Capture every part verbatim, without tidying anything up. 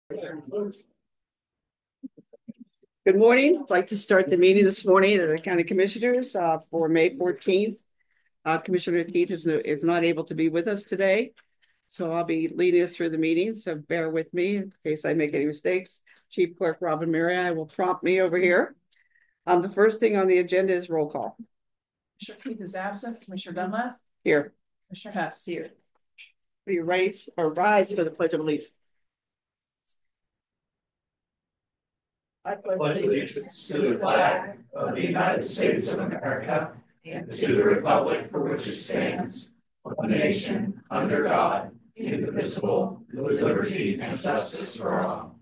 Good morning. I'd like to start the meeting this morning of the County Commissioners uh, for May fourteenth. Uh, Commissioner Keith is, is not able to be with us today, so I'll be leading us through the meeting, so bear with me in case I make any mistakes. Chief Clerk Robin Mary will prompt me over here. Um, the first thing on the agenda is roll call. Commissioner Keith is absent. Commissioner Dunlap? Here. Commissioner Hess? Here. Will you raise or rise for the Pledge of Allegiance? I pledge allegiance to the flag of the United States of America and to the republic for which it stands, one nation, under God, indivisible, with liberty and justice for all.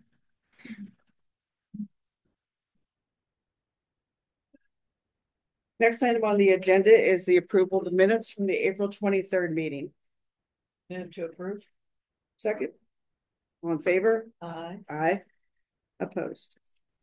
Next item on the agenda is the approval of the minutes from the April twenty-third meeting. Move to approve. Second. All in favor? Aye. Aye. Opposed.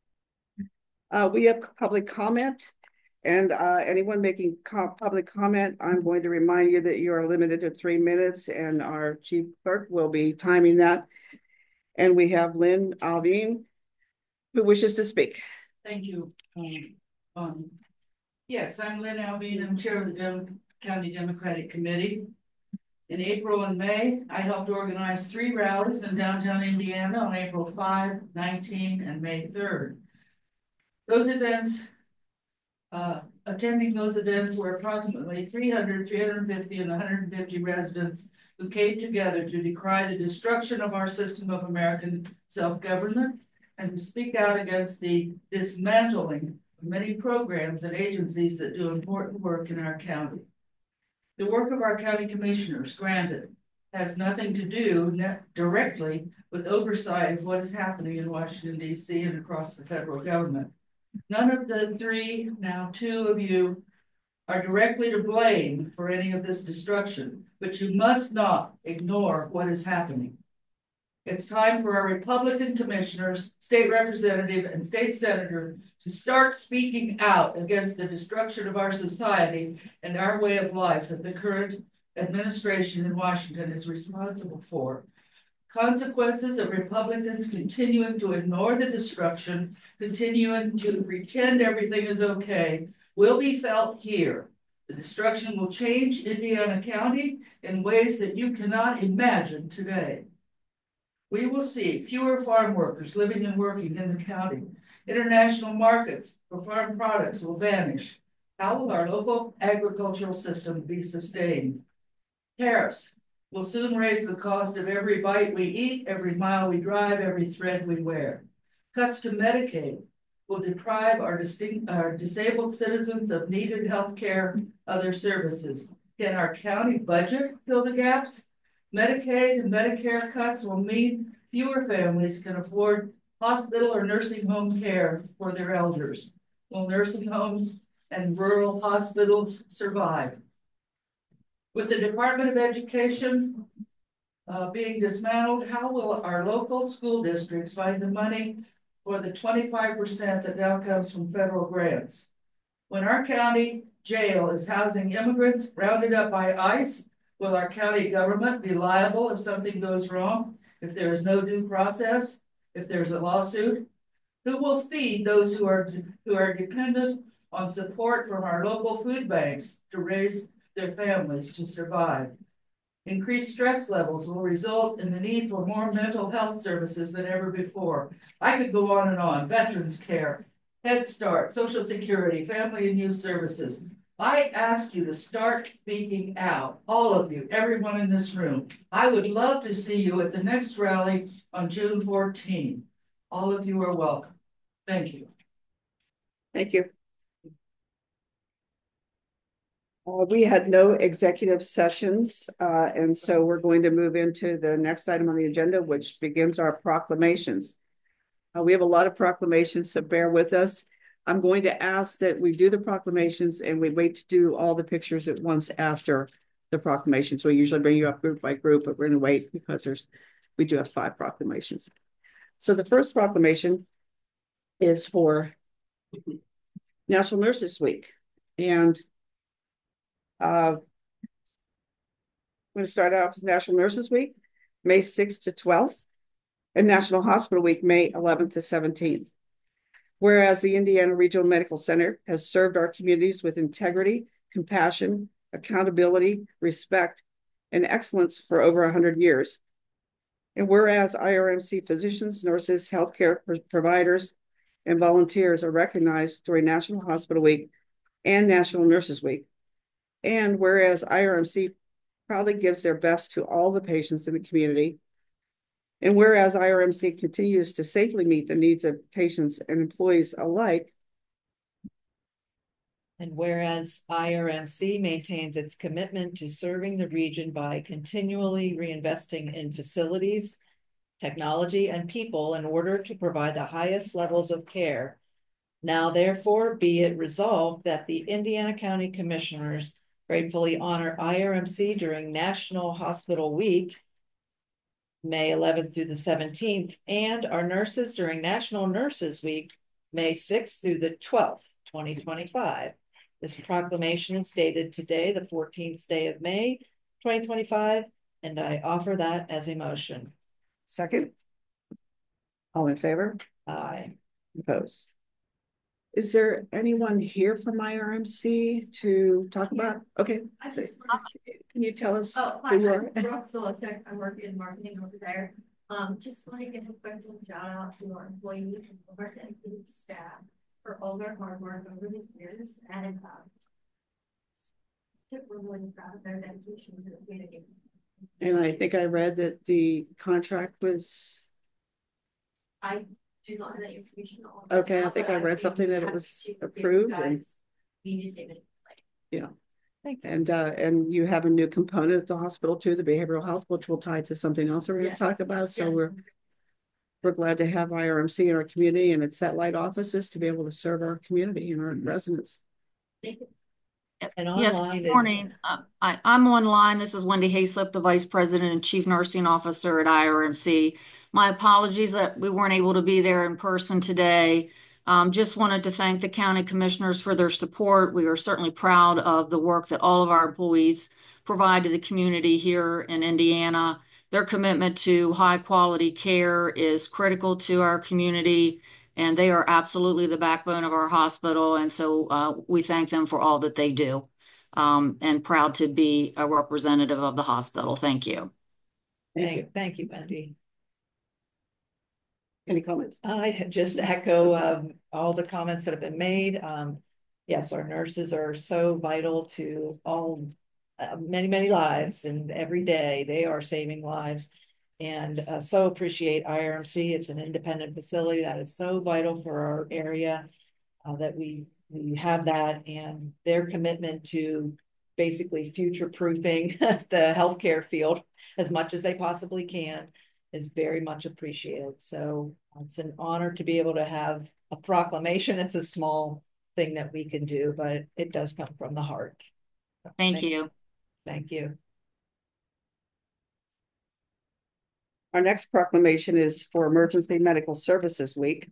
Uh, we have public comment, and uh, anyone making co public comment, I'm going to remind you that you are limited to three minutes, and our chief clerk will be timing that. And we have Lynn Alvin, who wishes to speak. Thank you. Um, um, yes, I'm Lynn Alvin. I'm chair of the Dem County Democratic Committee. In April and May, I helped organize three rallies in downtown Indiana on April fifth, nineteenth, and May third. Those events, uh, attending those events were approximately three hundred, three hundred fifty, and one hundred fifty residents who came together to decry the destruction of our system of American self-government and to speak out against the dismantling of many programs and agencies that do important work in our county. The work of our county commissioners, granted, has nothing to do directly with oversight of what is happening in Washington, D C and across the federal government. None of the three, now two of you, are directly to blame for any of this destruction, but you must not ignore what is happening. It's time for our Republican commissioners, state representative, and state senator to start speaking out against the destruction of our society and our way of life that the current administration in Washington is responsible for. Consequences of Republicans continuing to ignore the destruction, continuing to pretend everything is okay, will be felt here. The destruction will change Indiana County in ways that you cannot imagine today. We will see fewer farm workers living and working in the county. International markets for farm products will vanish. How will our local agricultural system be sustained? Tariffs will soon raise the cost of every bite we eat, every mile we drive, every thread we wear. Cuts to Medicaid will deprive our, distinct, our disabled citizens of needed health care, other services. Can our county budget fill the gaps? Medicaid and Medicare cuts will mean fewer families can afford hospital or nursing home care for their elders. Will nursing homes and rural hospitals survive? With the Department of Education uh, being dismantled, how will our local school districts find the money for the twenty-five percent that now comes from federal grants? When our county jail is housing immigrants rounded up by ICE, will our county government be liable if something goes wrong, if there is no due process, if there's a lawsuit? Who will feed those who are, who are dependent on support from our local food banks to raise their families to survive? Increased stress levels will result in the need for more mental health services than ever before. I could go on and on. Veterans care, Head Start, Social Security, Family and Youth Services. I ask you to start speaking out, all of you, everyone in this room. I would love to see you at the next rally on June fourteenth. All of you are welcome. Thank you. Thank you. Uh, we had no executive sessions, uh, and so we're going to move into the next item on the agenda, which begins our proclamations. Uh, we have a lot of proclamations, so bear with us. I'm going to ask that we do the proclamations and we wait to do all the pictures at once after the proclamations. So we usually bring you up group by group, but we're going to wait because there's we do have five proclamations. So the first proclamation is for National Nurses Week. And uh, I'm going to start out with National Nurses Week, May sixth to twelfth. and National Hospital Week, May eleventh to seventeenth. Whereas the Indiana Regional Medical Center has served our communities with integrity, compassion, accountability, respect, and excellence for over one hundred years. And whereas I R M C physicians, nurses, healthcare providers, and volunteers are recognized during National Hospital Week and National Nurses Week. And whereas I R M C proudly gives their best to all the patients in the community. And whereas I R M C continues to safely meet the needs of patients and employees alike. And whereas I R M C maintains its commitment to serving the region by continually reinvesting in facilities, technology, and people in order to provide the highest levels of care. Now, therefore, be it resolved that the Indiana County Commissioners gratefully honor I R M C during National Hospital Week, May eleventh through the seventeenth, and our nurses during National Nurses Week, May sixth through the twelfth, twenty twenty-five. This proclamation is dated today, the fourteenth day of May, twenty twenty-five, and I offer that as a motion. Second. All in favor? Aye. Opposed? Is there anyone here from I R M C to talk about? Okay. I just Can you tell us Oh, who hi, you I'm are? Brooke Zolotech. I work in marketing over there. Um, just want to give a quick little shout out to our employees and our dedicated staff for all their hard work over the years, and um, we're really proud of their dedication to the community. And I think I read that the contract was. I do not have that information on. Okay, I think I read something that it was approved and. Media statement. Yeah. And uh, and you have a new component at the hospital too, the behavioral health, which will tie to something else we're going to Yes. talk about. So Yes. we're we're glad to have I R M C in our community and its satellite offices to be able to serve our community and our residents. Thank you. And Yes, online good morning. Uh, I, I'm online. This is Wendy Hayslip, the Vice President and Chief Nursing Officer at I R M C. My apologies that we weren't able to be there in person today. Um, just wanted to thank the county commissioners for their support. We are certainly proud of the work that all of our employees provide to the community here in Indiana. Their commitment to high quality care is critical to our community, and they are absolutely the backbone of our hospital. And so uh, we thank them for all that they do, um, and proud to be a representative of the hospital. Thank you. Thank Thank, you. thank you, Wendy. Any comments? I just echo um, all the comments that have been made. Um, yes, our nurses are so vital to all uh, many, many lives, and every day they are saving lives. And uh, so appreciate I R M C. It's an independent facility that is so vital for our area, uh, that we we have that, and their commitment to basically future proofing the healthcare field as much as they possibly can is very much appreciated. So it's an honor to be able to have a proclamation. It's a small thing that we can do, but it does come from the heart. Thank you. Thank you. Our next proclamation is for Emergency Medical Services Week.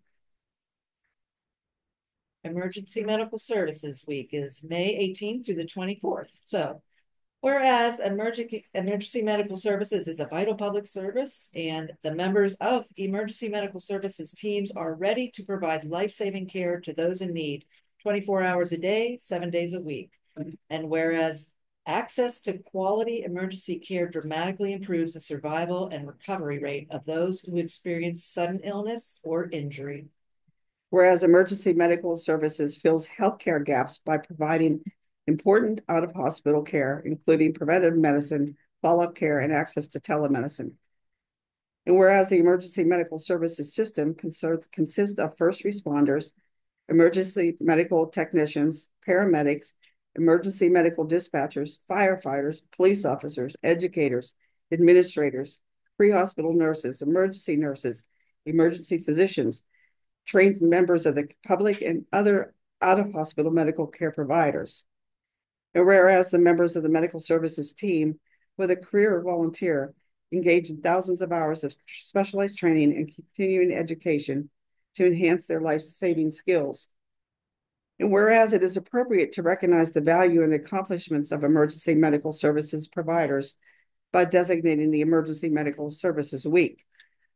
Emergency Medical Services Week is May eighteenth through the twenty-fourth. So whereas emergency, emergency medical services is a vital public service, and the members of emergency medical services teams are ready to provide life-saving care to those in need twenty-four hours a day, seven days a week. And whereas access to quality emergency care dramatically improves the survival and recovery rate of those who experience sudden illness or injury. Whereas Emergency Medical Services fills healthcare gaps by providing important out-of-hospital care, including preventive medicine, follow-up care, and access to telemedicine. And whereas the emergency medical services system consists, consists of first responders, emergency medical technicians, paramedics, emergency medical dispatchers, firefighters, police officers, educators, administrators, pre-hospital nurses, emergency nurses, emergency physicians, trained members of the public, and other out-of-hospital medical care providers. And whereas the members of the medical services team, with a career volunteer, engage in thousands of hours of specialized training and continuing education to enhance their life-saving skills. And whereas it is appropriate to recognize the value and the accomplishments of emergency medical services providers by designating the Emergency Medical Services Week.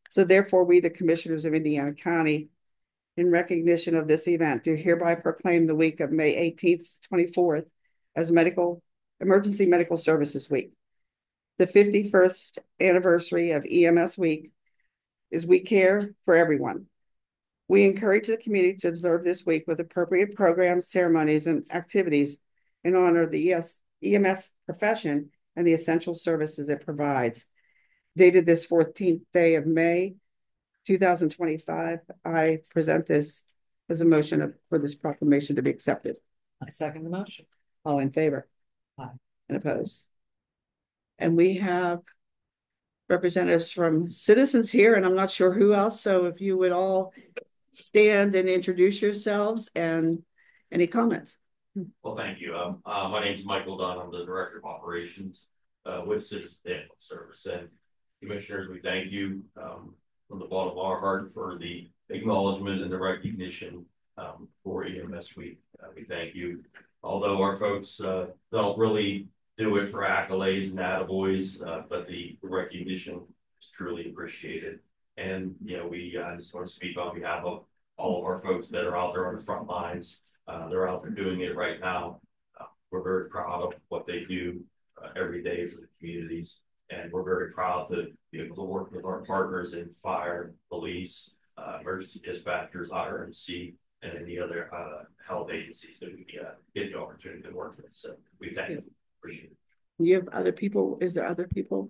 So therefore, we, the Commissioners of Indiana County, in recognition of this event, do hereby proclaim the week of May eighteenth to twenty-fourth as Medical Emergency Medical Services Week. The fifty-first anniversary of E M S Week is We Care for Everyone. We encourage the community to observe this week with appropriate programs, ceremonies, and activities in honor of the E M S profession and the essential services it provides. Dated this fourteenth day of May, two thousand twenty-five, I present this as a motion of, for this proclamation to be accepted. I second the motion. All in favor? Aye. And opposed? And we have representatives from citizens here, and I'm not sure who else, so if you would all stand and introduce yourselves and any comments. Well, thank you. Um, uh, my name is Michael Dunn. I'm the Director of Operations uh, with Citizen Ambulance Service. And Commissioners, we thank you um, from the bottom of our heart for the acknowledgement and the recognition um, for E M S Week. Uh, we thank you. Although our folks uh, don't really do it for accolades and attaboys, uh, but the recognition is truly appreciated. And, you know, we uh, just want to speak on behalf of all of our folks that are out there on the front lines. Uh, they're out there doing it right now. Uh, we're very proud of what they do uh, every day for the communities. And we're very proud to be able to work with our partners in fire, police, uh, emergency dispatchers, I R M C, and any other uh, health agencies that we uh, get the opportunity to work with. So we thank you. Appreciate it. You have other people? Is there other people?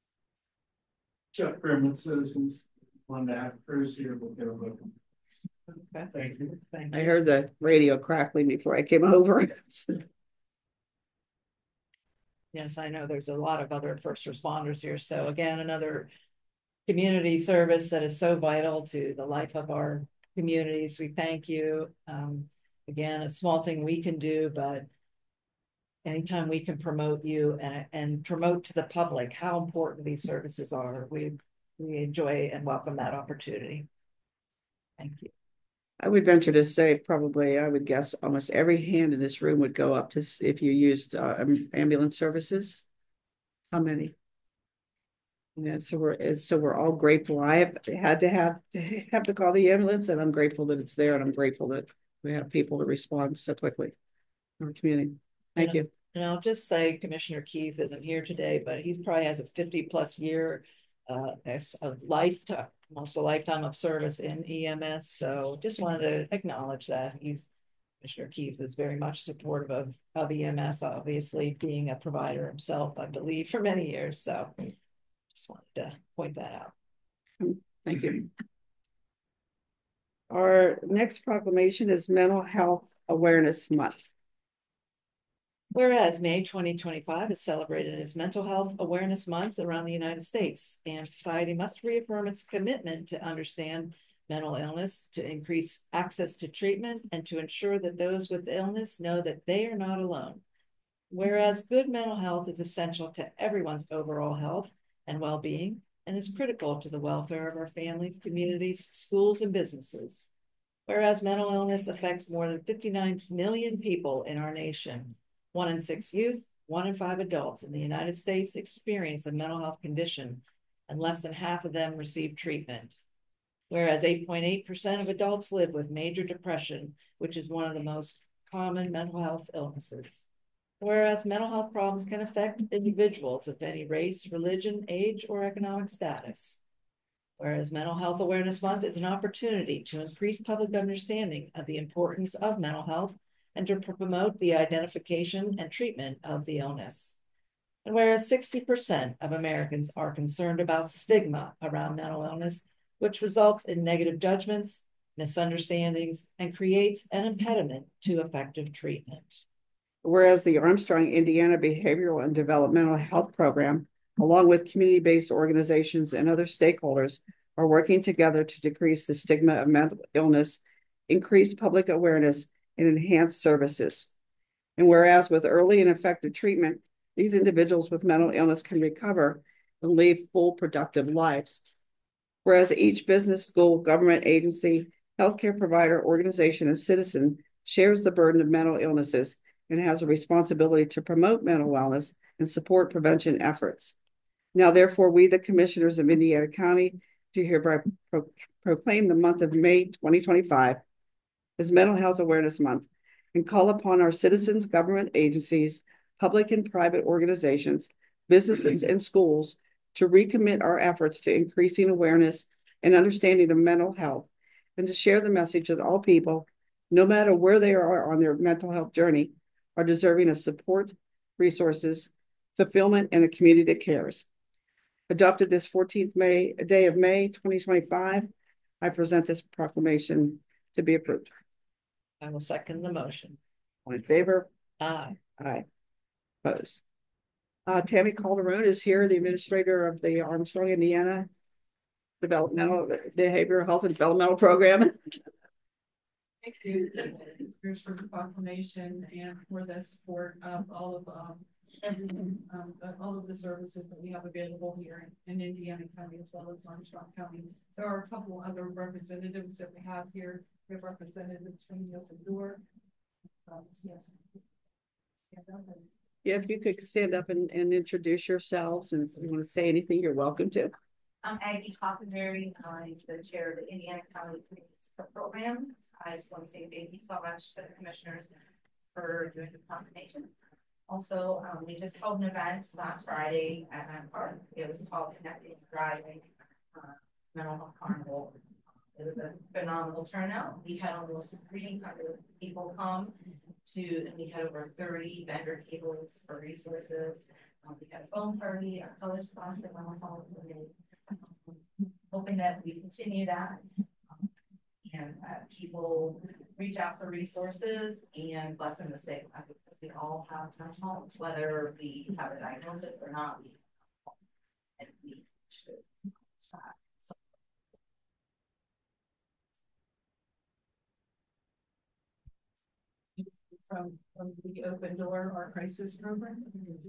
Jeff Grimm with Citizens. Wanted to have Bruce here. We'll get a look. Okay. Thank you. Thank you. I heard the radio crackling before I came over. Yes, I know there's a lot of other first responders here. So again, another community service that is so vital to the life of our communities. We thank you. Um, again, a small thing we can do, but anytime we can promote you and, and promote to the public how important these services are, we, we enjoy and welcome that opportunity. Thank you. I would venture to say probably, I would guess almost every hand in this room would go up to if you used uh, ambulance services. How many? Yeah, so we're so we're all grateful. I have had to have to have to call the ambulance, and I'm grateful that it's there, and I'm grateful that we have people to respond so quickly in our community. Thank and, you. And I'll just say Commissioner Keith isn't here today, but he probably has a fifty plus year uh, of lifetime, almost a lifetime of service in E M S. So just wanted to acknowledge that. He's Commissioner Keith is very much supportive of, of E M S, obviously being a provider himself, I believe, for many years. So just wanted to point that out. Thank you. Our next proclamation is Mental Health Awareness Month. Whereas May twenty twenty-five is celebrated as Mental Health Awareness Month around the United States, and society must reaffirm its commitment to understand mental illness, to increase access to treatment, and to ensure that those with illness know that they are not alone. Whereas good mental health is essential to everyone's overall health and well-being, and is critical to the welfare of our families, communities, schools, and businesses. Whereas mental illness affects more than fifty-nine million people in our nation. One in six youth, one in five adults in the United States experience a mental health condition, and less than half of them receive treatment. Whereas eight point eight percent of adults live with major depression, which is one of the most common mental health illnesses. Whereas mental health problems can affect individuals of any race, religion, age, or economic status. Whereas Mental Health Awareness Month is an opportunity to increase public understanding of the importance of mental health and to promote the identification and treatment of the illness. And whereas sixty percent of Americans are concerned about stigma around mental illness, which results in negative judgments, misunderstandings, and creates an impediment to effective treatment. Whereas the Armstrong, Indiana Behavioral and Developmental Health Program, along with community-based organizations and other stakeholders, are working together to decrease the stigma of mental illness, increase public awareness, and enhance services. And whereas with early and effective treatment, these individuals with mental illness can recover and live full, productive lives. Whereas each business, school, government agency, healthcare provider, organization, and citizen shares the burden of mental illnesses and has a responsibility to promote mental wellness and support prevention efforts. Now, therefore, we, the Commissioners of Indiana County, to hereby pro proclaim the month of May twenty twenty-five as Mental Health Awareness Month and call upon our citizens, government agencies, public and private organizations, businesses, and schools to recommit our efforts to increasing awareness and understanding of mental health, and to share the message that all people, no matter where they are on their mental health journey, are deserving of support, resources, fulfillment, and a community that cares. Adopted this fourteenth May, day of May twenty twenty-five, I present this proclamation to be approved. I will second the motion. All in favor? Aye. Aye. Opposed. Uh, Tammy Calderon is here, the administrator of the Armstrong, Indiana Developmental Behavioral Health and Developmental Program. Thank you. Here's for the proclamation and for the support of all of um, everything, um, all of the services that we have available here in, in Indiana County as well as Armstrong County. There are a couple other representatives that we have here. We have representatives from the Open Door. Um, yes. Yeah, if you could stand up and, and introduce yourselves, and if you want to say anything, you're welcome to. I'm Aggie Hockenberry. I'm the chair of the Indiana County Community Program. I just want to say thank you so much to the commissioners for doing the proclamation. Also, um, we just held an event last Friday at my park. It was called Connecting Thriving uh, Mental Health Carnival. It was a phenomenal turnout. We had almost three hundred people come to, and we had over thirty vendor tables for resources. Um, we had a phone party, a color spot for mental health. Um, hoping that we continue that um, and uh, people reach out for resources and lessen the stigma, because we all have mental health, whether we have a diagnosis or not. We and we should. Uh, so. From, from the Open Door, our crisis program.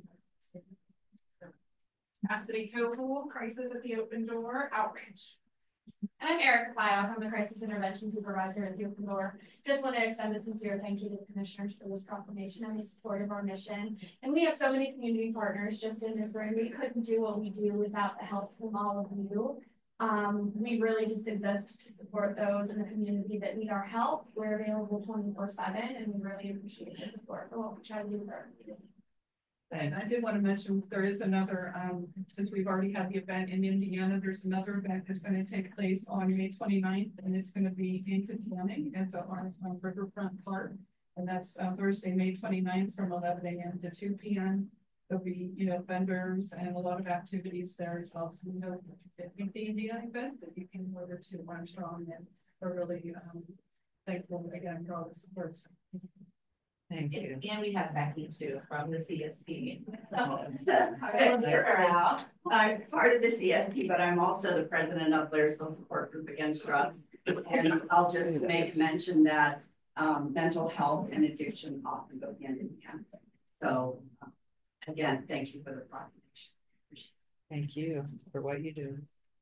Cassidy Copel, Crisis at the Open Door Outreach. And I'm Erica Fyock. I'm the Crisis Intervention Supervisor at the Open Door. Just want to extend a sincere thank you to the commissioners for this proclamation and the support of our mission. And we have so many community partners just in this room. We couldn't do what we do without the help from all of you. Um, we really just exist to support those in the community that need our help. We're available twenty-four seven, and we really appreciate the support for what we try to do for our community. And I did want to mention there is another, um, since we've already had the event in Indiana, there's another event that's going to take place on May twenty-ninth, and it's going to be in Katanning at the Armstrong Riverfront Park. And that's uh, Thursday, May twenty-ninth from eleven A M to two P M There'll be, you know, vendors and a lot of activities there as well. So we know that the Indiana event that you can order to Armstrong, and we're really um, thankful again for all the support. Thank you. And we have Becky too from the C S P. So I'm out. I'm part of the C S P, but I'm also the president of Blairsville Support Group Against Drugs. And I'll just make mention that um, mental health and addiction often go hand in hand. So um, again, thank you for the proclamation. Thank you for what you do.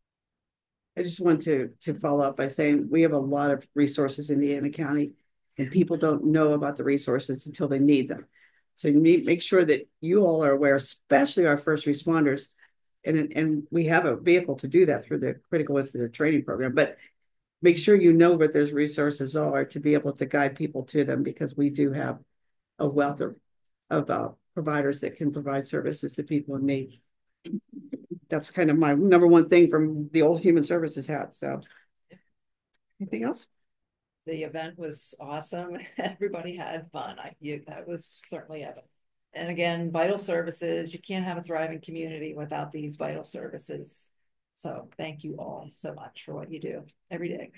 I just want to, to follow up by saying we have a lot of resources in Indiana County, and people don't know about the resources until they need them. So you need make sure that you all are aware, especially our first responders. And, and we have a vehicle to do that through the Critical Incident Training Program, but make sure you know what those resources are to be able to guide people to them, because we do have a wealth of, of uh, providers that can provide services to people in need. That's kind of my number one thing from the old Human Services hat. So anything else? The event was awesome. Everybody had fun. I you that was certainly evident. And again, vital services. You can't have a thriving community without these vital services. So thank you all so much for what you do every day.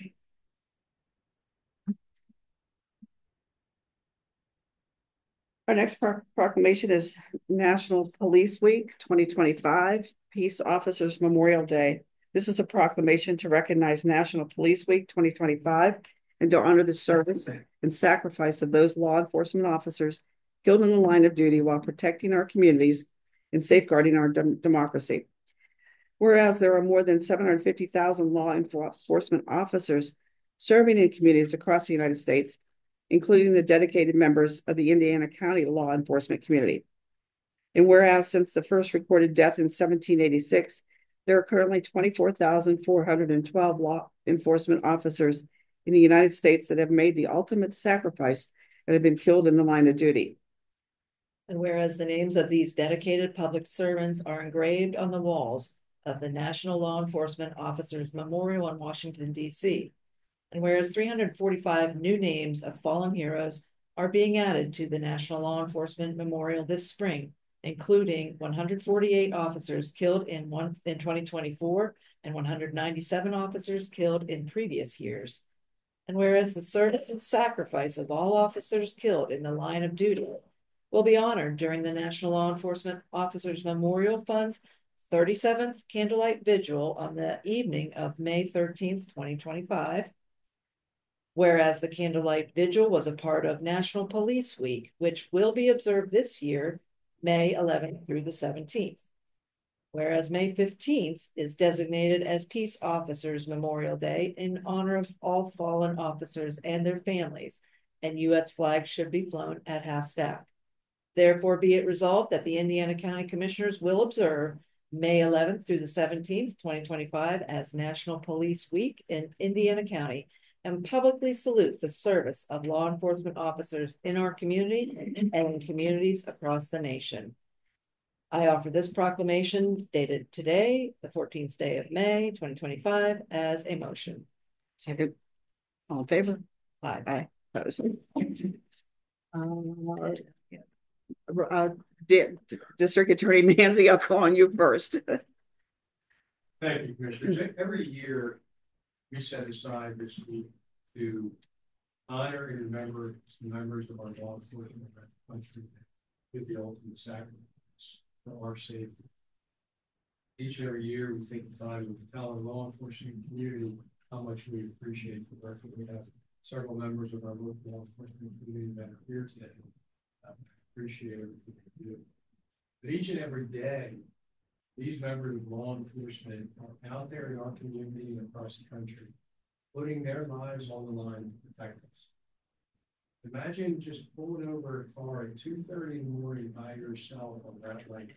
Our next pro proclamation is National Police Week twenty twenty-five, Peace Officers Memorial Day. This is a proclamation to recognize National Police Week twenty twenty-five and to honor the service and sacrifice of those law enforcement officers killed in the line of duty while protecting our communities and safeguarding our de democracy. Whereas there are more than seven hundred fifty thousand law enforcement officers serving in communities across the United States, including the dedicated members of the Indiana County law enforcement community. And whereas since the first recorded death in seventeen eighty-six, There are currently twenty-four thousand four hundred twelve law enforcement officers in the United States that have made the ultimate sacrifice and have been killed in the line of duty. And whereas the names of these dedicated public servants are engraved on the walls of the National Law Enforcement Officers Memorial in Washington, D C, and whereas three hundred forty-five new names of fallen heroes are being added to the National Law Enforcement Memorial this spring, including one hundred forty-eight officers killed in one in twenty twenty-four and one hundred ninety-seven officers killed in previous years. And whereas the service and sacrifice of all officers killed in the line of duty will be honored during the National Law Enforcement Officers Memorial Fund's thirty-seventh Candlelight Vigil on the evening of May thirteenth, twenty twenty-five. Whereas the Candlelight Vigil was a part of National Police Week, which will be observed this year, May eleventh through the seventeenth. Whereas May fifteenth is designated as Peace Officers Memorial Day in honor of all fallen officers and their families, and U S flags should be flown at half-staff. Therefore, be it resolved that the Indiana County Commissioners will observe May eleventh through the seventeenth, twenty twenty-five as National Police Week in Indiana County, and publicly salute the service of law enforcement officers in our community and in communities across the nation. I offer this proclamation dated today, the fourteenth day of May, twenty twenty-five, as a motion. Second. All in favor? Aye. Aye. Opposed. Uh, uh, Di- District Attorney Nancy, I'll call on you first. Thank you, Commissioners. Every year, we set aside this week to honor and remember the members of our law enforcement country with the ultimate sacrifice for our safety. Each and every year, we take the time to tell our law enforcement community how much we appreciate the work that we have. Several members of our local law enforcement community that are here today. I appreciate everything they do. But each and every day, these members of law enforcement are out there in our community and across the country, putting their lives on the line to protect us. Imagine just pulling over a car at two thirty in the morning by yourself on that light.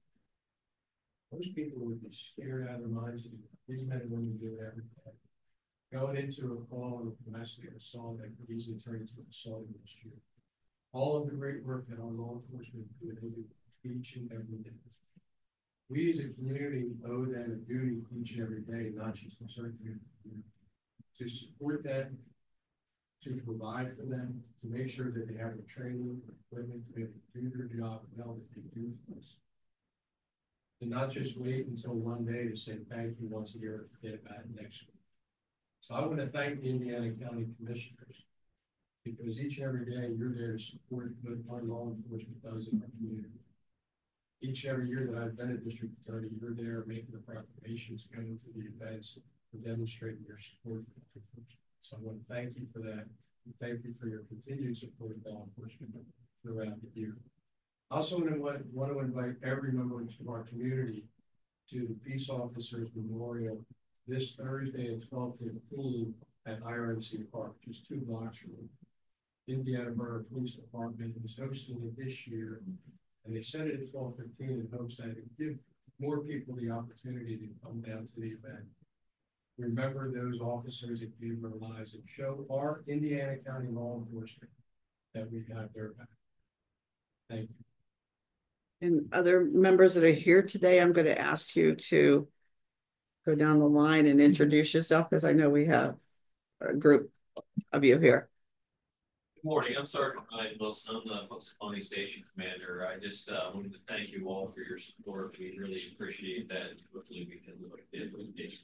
Most people would be scared out of their minds. These men and women do it every day. Going into a call of domestic assault that could easily turn into an assault against you. All of the great work that our law enforcement do each and every day. We as a community owe them a duty each and every day, not just to serve them, to support them, to provide for them, to make sure that they have the training, equipment to be able to do their job well as they do for us. And not just wait until one day to say thank you once a year and forget about it next week. So I want to thank the Indiana County Commissioners, because each and every day you're there to support what our law enforcement does in our community. Each and every year that I've been a district attorney, you're there making the proclamations, going to the events, and demonstrating your support for law enforcement. So I want to thank you for that. And thank you for your continued support of law enforcement throughout the year. I also want to, want to invite every member of our community to the Peace Officers Memorial this Thursday at twelve fifteen at I R M C Park, just two blocks from the Indiana Borough Police Department is hosting it this year. And they set it at twelve fifteen in hopes that it would give more people the opportunity to come down to the event. Remember those officers that gave their lives and show our Indiana County law enforcement that we have their back. Thank you. And other members that are here today, I'm going to ask you to go down the line and introduce yourself, because I know we have a group of you here. Good morning, I'm Sergeant Ryan Wilson. I'm the Punxsutawney Station Commander. I just uh, wanted to thank you all for your support. We really appreciate that, and hopefully we can look at the implementation.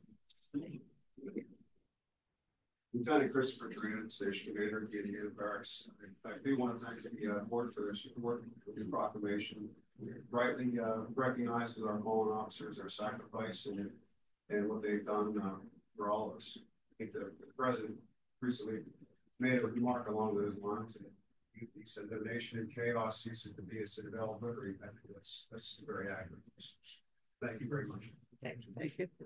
Lieutenant Christopher Duran, Station Commander at the Indiana Barracks. I do want to thank the uh, board for their support for the proclamation. It rightly uh, recognizes our fallen officers, their sacrifice, and and what they've done uh, for all of us. I think the, the president recently made a remark along those lines. And he, he said, "The nation in chaos ceases to be a citadel of liberty." I think that's that's very accurate. Thank you very much. Thank you. Thank you.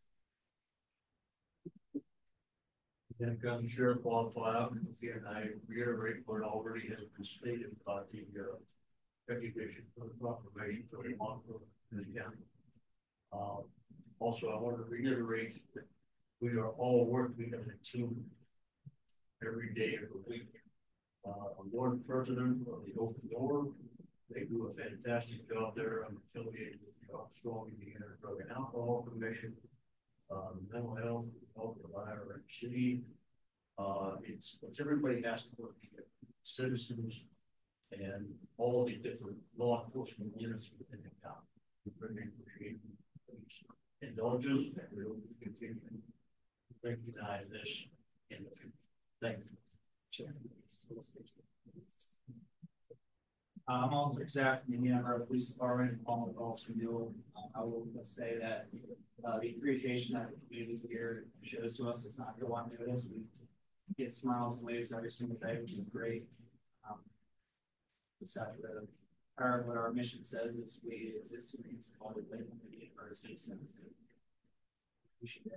Then County Sheriff Paul Cloud, and again, I reiterate what already has been stated about the uh, recognition for the proclamation for the Montville in the county. Uh, also, I want to reiterate that we are all working as a team every day of the week. Uh, I'm board president of the Open Door. They do a fantastic job there. I'm affiliated with the Armstrong Indiana Drug and Alcohol Commission, uh, mental health, health of I R M C. Uh, it's, it's everybody has to work together, citizens and all the different law enforcement units within the county. We really appreciate these indulgences and we'll continue to recognize this in the future. Thank you. Uh, I'm also Zach from the Indiana Borough Police Department and Paul also Mule. Uh, I will say that uh, the appreciation that the community here shows to us is not go unnoticed. We get smiles and waves every single day, which is great. Um, the, our, what our mission says is we exist to meet all the community of our citizens. We should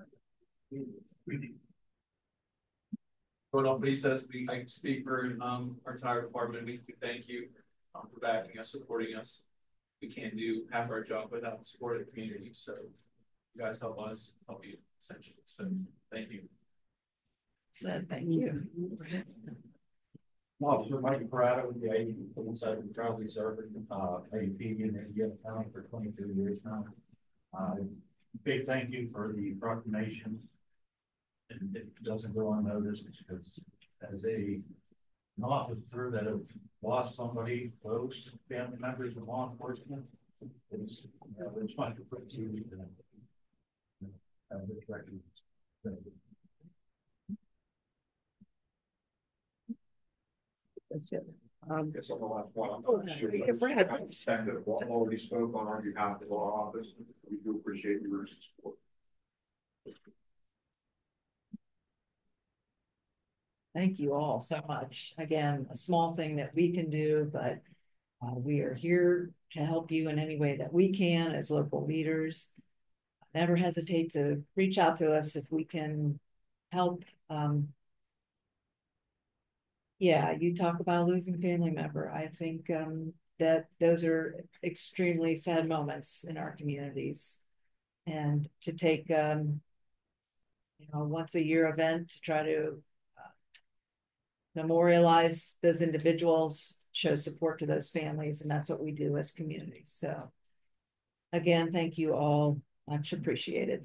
Lord Alfred says we I speak for um, our entire department. We thank you um, for backing us, supporting us. We can't do half our job without the support of the community. So you guys help us, help you essentially. So thank you. Said thank you. Officer Mike Parada with the I U P inside of the Charlie Serving, uh, I U P in Indiana County for twenty-two years now. Uh, big thank you for the proclamation. And it doesn't go unnoticed because as a an officer that have lost somebody close, family members of law enforcement, it's you know, it's much appreciated to have this recognition. That's it. Um, Guess on the last one, I'm oh, not sure. yeah, Brad. I said that already spoke on our behalf of the law office. We do appreciate your support. Thank you all so much. Again, a small thing that we can do, but uh, we are here to help you in any way that we can as local leaders. Never hesitate to reach out to us if we can help. Um, yeah, you talk about losing a family member. I think um, that those are extremely sad moments in our communities. And to take, um, you know, once a year event to try to memorialize those individuals, show support to those families, and that's what we do as communities. So again, thank you all, much appreciated.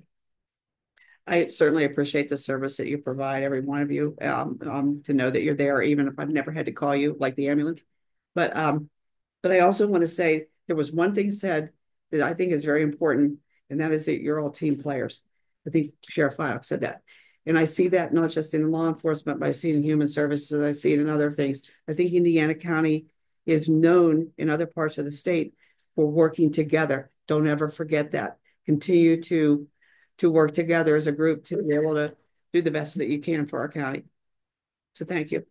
I certainly appreciate the service that you provide, every one of you, um, um, to know that you're there, even if I've never had to call you, like the ambulance. But um, but I also want to say there was one thing said that I think is very important, and that is that you're all team players. I think Sheriff Fyock said that. And I see that not just in law enforcement, but I see it in human services, I see it in other things. I think Indiana County is known in other parts of the state for working together. Don't ever forget that. Continue to, to work together as a group to be able to do the best that you can for our county. So thank you.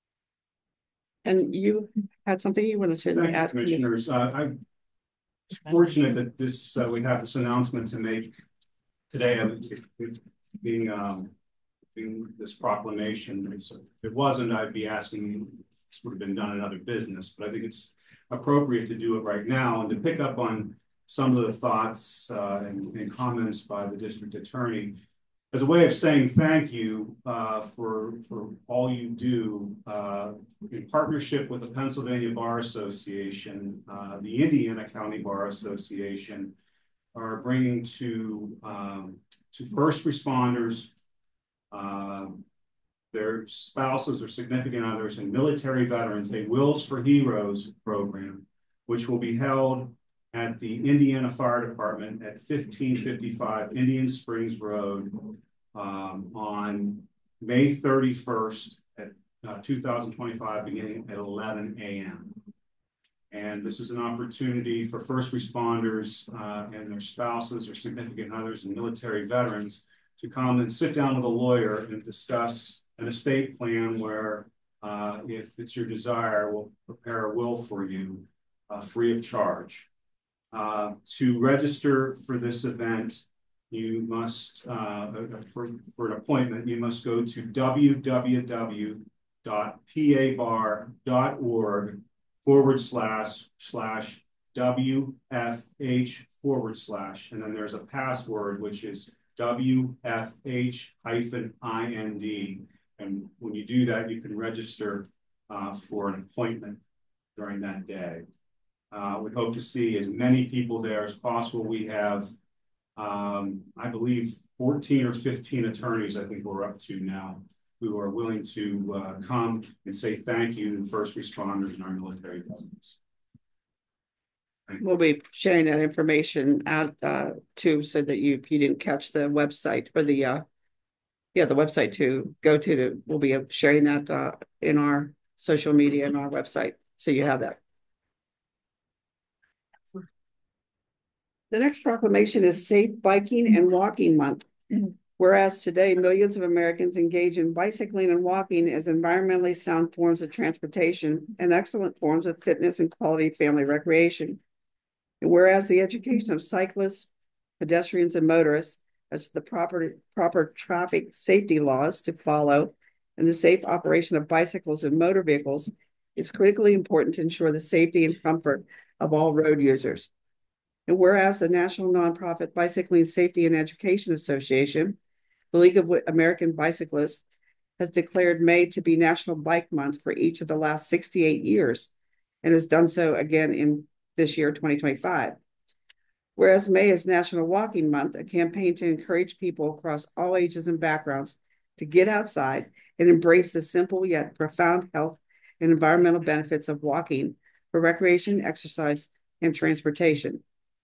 And you had something you wanted to Thank add? you, commissioners. Uh, I'm fortunate that this uh, we have this announcement to make today. Uh, being um, this proclamation. If it wasn't, I'd be asking, this would have been done in other business, but I think it's appropriate to do it right now and to pick up on some of the thoughts uh, and, and comments by the district attorney as a way of saying thank you uh, for, for all you do uh, in partnership with the Pennsylvania Bar Association, uh, the Indiana County Bar Association are bringing to, um, to first responders, Uh, their spouses or significant others, and military veterans, a Wills for Heroes program, which will be held at the Indiana Fire Department at fifteen fifty-five Indian Springs Road um, on May thirty-first at uh, two thousand twenty-five, beginning at eleven A M And this is an opportunity for first responders uh, and their spouses or significant others and military veterans to come and sit down with a lawyer and discuss an estate plan where, uh, if it's your desire, we'll prepare a will for you uh, free of charge. Uh, to register for this event, you must, uh, for, for an appointment, you must go to w w w dot p a bar dot org forward slash slash W F H forward slash, and then there's a password, which is W F H hyphen I N D. And when you do that, you can register uh, for an appointment during that day. Uh, we hope to see as many people there as possible. We have, um, I believe, fourteen or fifteen attorneys, I think we're up to now, who are willing to uh, come and say thank you to the first responders and our military veterans. We'll be sharing that information out uh, too, so that you, if you didn't catch the website or the, uh, yeah, the website to go to, to we'll be sharing that uh, in our social media and our website. So you have that. The next proclamation is Safe Biking and Walking Month. Whereas today, millions of Americans engage in bicycling and walking as environmentally sound forms of transportation and excellent forms of fitness and quality family recreation. And whereas the education of cyclists, pedestrians, and motorists as the proper, proper traffic safety laws to follow and the safe operation of bicycles and motor vehicles is critically important to ensure the safety and comfort of all road users. And whereas the National Nonprofit Bicycling Safety and Education Association, the League of American Bicyclists, has declared May to be National Bike Month for each of the last sixty-eight years and has done so again in this year, twenty twenty-five. Whereas May is National Walking Month, a campaign to encourage people across all ages and backgrounds to get outside and embrace the simple yet profound health and environmental benefits of walking for recreation, exercise, and transportation.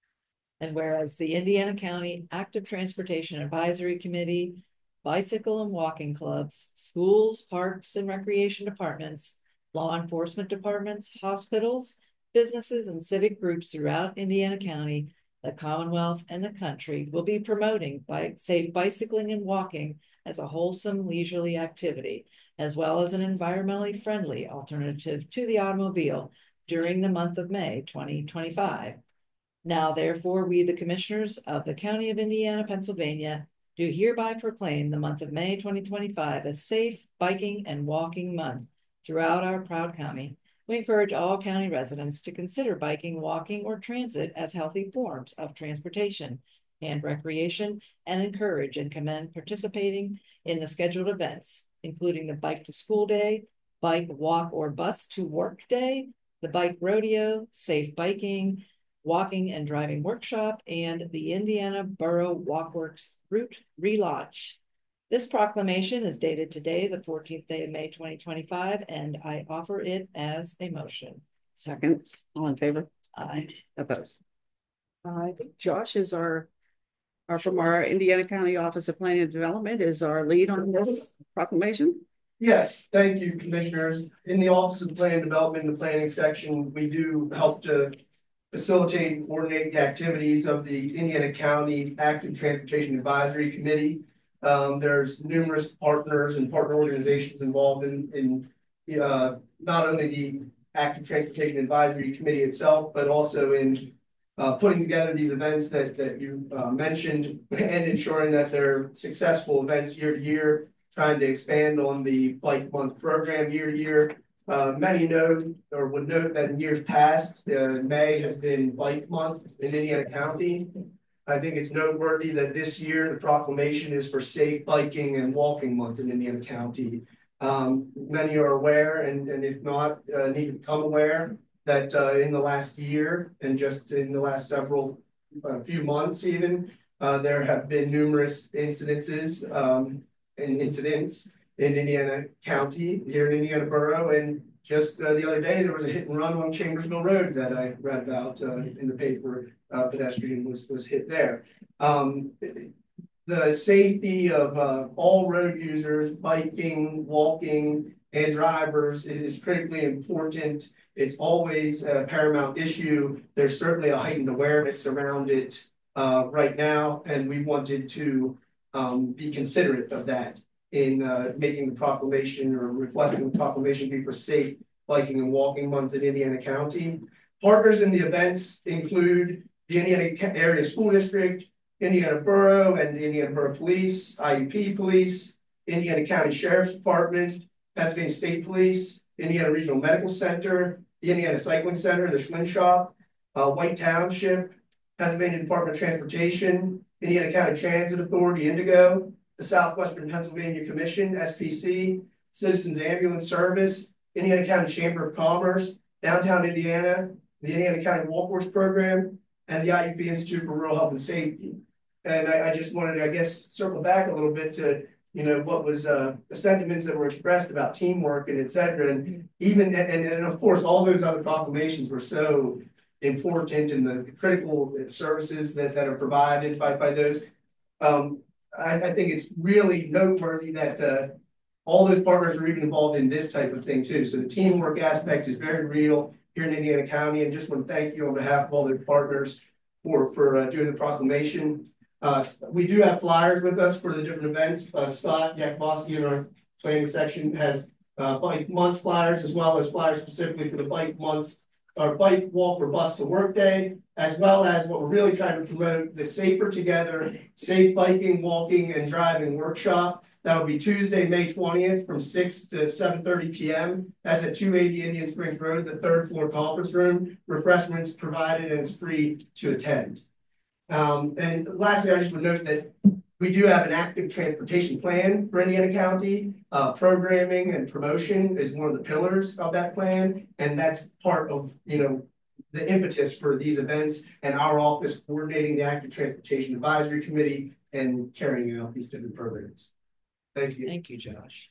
And whereas the Indiana County Active Transportation Advisory Committee, bicycle and walking clubs, schools, parks, and recreation departments, law enforcement departments, hospitals, businesses, and civic groups throughout Indiana County, the Commonwealth, and the country will be promoting bike, safe bicycling and walking as a wholesome, leisurely activity, as well as an environmentally friendly alternative to the automobile during the month of May twenty twenty-five. Now, therefore, we, the Commissioners of the County of Indiana, Pennsylvania, do hereby proclaim the month of May twenty twenty-five as Safe Biking and Walking Month throughout our proud county. We encourage all county residents to consider biking, walking, or transit as healthy forms of transportation and recreation, and encourage and commend participating in the scheduled events, including the Bike to School Day, Bike, Walk, or Bus to Work Day, the Bike Rodeo, Safe Biking, Walking and Driving Workshop, and the Indiana Borough Walkworks Route Relaunch. This proclamation is dated today, the fourteenth day of May, twenty twenty-five, and I offer it as a motion. Second. All in favor? Aye. Opposed? Uh, I think Josh is our, our from our Indiana County Office of Planning and Development is our lead on this proclamation. Yes, thank you, Commissioners. In the Office of Planning and Development, in the planning section, we do help to facilitate and coordinate the activities of the Indiana County Active Transportation Advisory Committee. Um, there's numerous partners and partner organizations involved in, in uh, not only the Active Transportation Advisory Committee itself, but also in uh, putting together these events that, that you uh, mentioned and ensuring that they're successful events year to year, trying to expand on the Bike Month program year to year. Uh, many know or would note that in years past, uh, May has been Bike Month in Indiana County. I think it's noteworthy that this year the proclamation is for Safe Biking and Walking Month in Indiana County. Um, many are aware, and, and if not, uh, need to become aware that uh, in the last year and just in the last several uh, few months even, uh, there have been numerous incidences um, and incidents in Indiana County, here in Indiana Borough, and just uh, the other day there was a hit and run on Chambersville Road that I read about uh, in the paper. Uh, pedestrian was was hit there. Um, the safety of uh, all road users, biking, walking, and drivers is critically important. It's always a paramount issue. There's certainly a heightened awareness around it uh, right now, and we wanted to um, be considerate of that in uh, making the proclamation or requesting the proclamation be for Safe Biking and Walking Month in Indiana County. Partners in the events include the Indiana Area School District, Indiana Borough and Indiana Borough Police, I U P Police, Indiana County Sheriff's Department, Pennsylvania State Police, Indiana Regional Medical Center, the Indiana Cycling Center, the Schwinn Shop, uh, White Township, Pennsylvania Department of Transportation, Indiana County Transit Authority, Indigo, the Southwestern Pennsylvania Commission, S P C, Citizens Ambulance Service, Indiana County Chamber of Commerce, Downtown Indiana, the Indiana County Walk Works Program, and the I U P Institute for Rural Health and Safety. And I, I just wanted to, I guess, circle back a little bit to, you know, what was uh, the sentiments that were expressed about teamwork and et cetera. And even, and, and of course, all those other proclamations were so important in the critical services that, that are provided by, by those. Um, I, I think it's really noteworthy that uh, all those partners are even involved in this type of thing too. So the teamwork aspect is very real here in Indiana County, and just want to thank you on behalf of all their partners for, for uh, doing the proclamation. Uh, we do have flyers with us for the different events. Uh, Scott Yakubowski in our planning section has uh, bike month flyers, as well as flyers specifically for the bike month, or bike walk or bus to work day, as well as what we're really trying to promote, the Safer Together, Safe Biking, Walking, and Driving Workshop. That will be Tuesday, May twentieth from six to seven thirty P M That's at two eighty Indian Springs Road, the third floor conference room. Refreshments provided and it's free to attend. Um, and lastly, I just would note that we do have an active transportation plan for Indiana County. Uh, programming and promotion is one of the pillars of that plan. And that's part of, you know, the impetus for these events and our office coordinating the Active Transportation Advisory Committee and carrying out these different programs. Thank you. Thank you, Josh.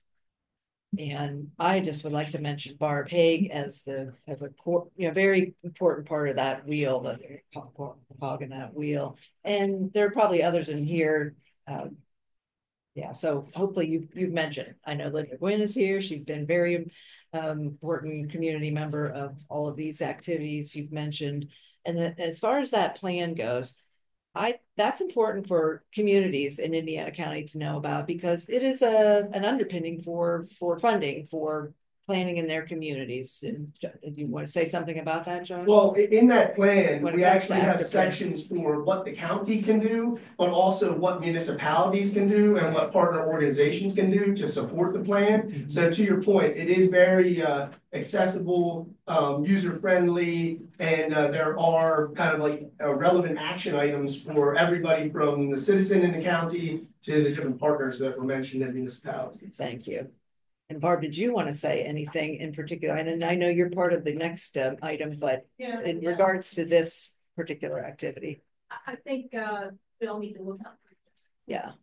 And I just would like to mention Barb Haig as the as a core, you know, very important part of that wheel, the cog in that wheel. And there are probably others in here. Um, yeah, so hopefully you've you've mentioned. I know Linda Gwynn is here. She's been very um, important community member of all of these activities you've mentioned. And the, as far as that plan goes, I that's important for communities in Indiana County to know about, because it is a an underpinning for for funding for planning in their communities. And do you want to say something about that, John? Well, in that plan, When it we comes actually to have active sections for what the county can do, but also what municipalities can do and what partner organizations can do to support the plan. Mm-hmm. So to your point, it is very uh, accessible, um, user-friendly, and uh, there are kind of like uh, relevant action items for everybody from the citizen in the county to the different partners that were mentioned in municipalities. Thank you. And Barb, did you want to say anything in particular? And I know you're part of the next uh, item, but Yeah, in yeah. regards to this particular activity. I think uh, we'll need to look up. Yeah.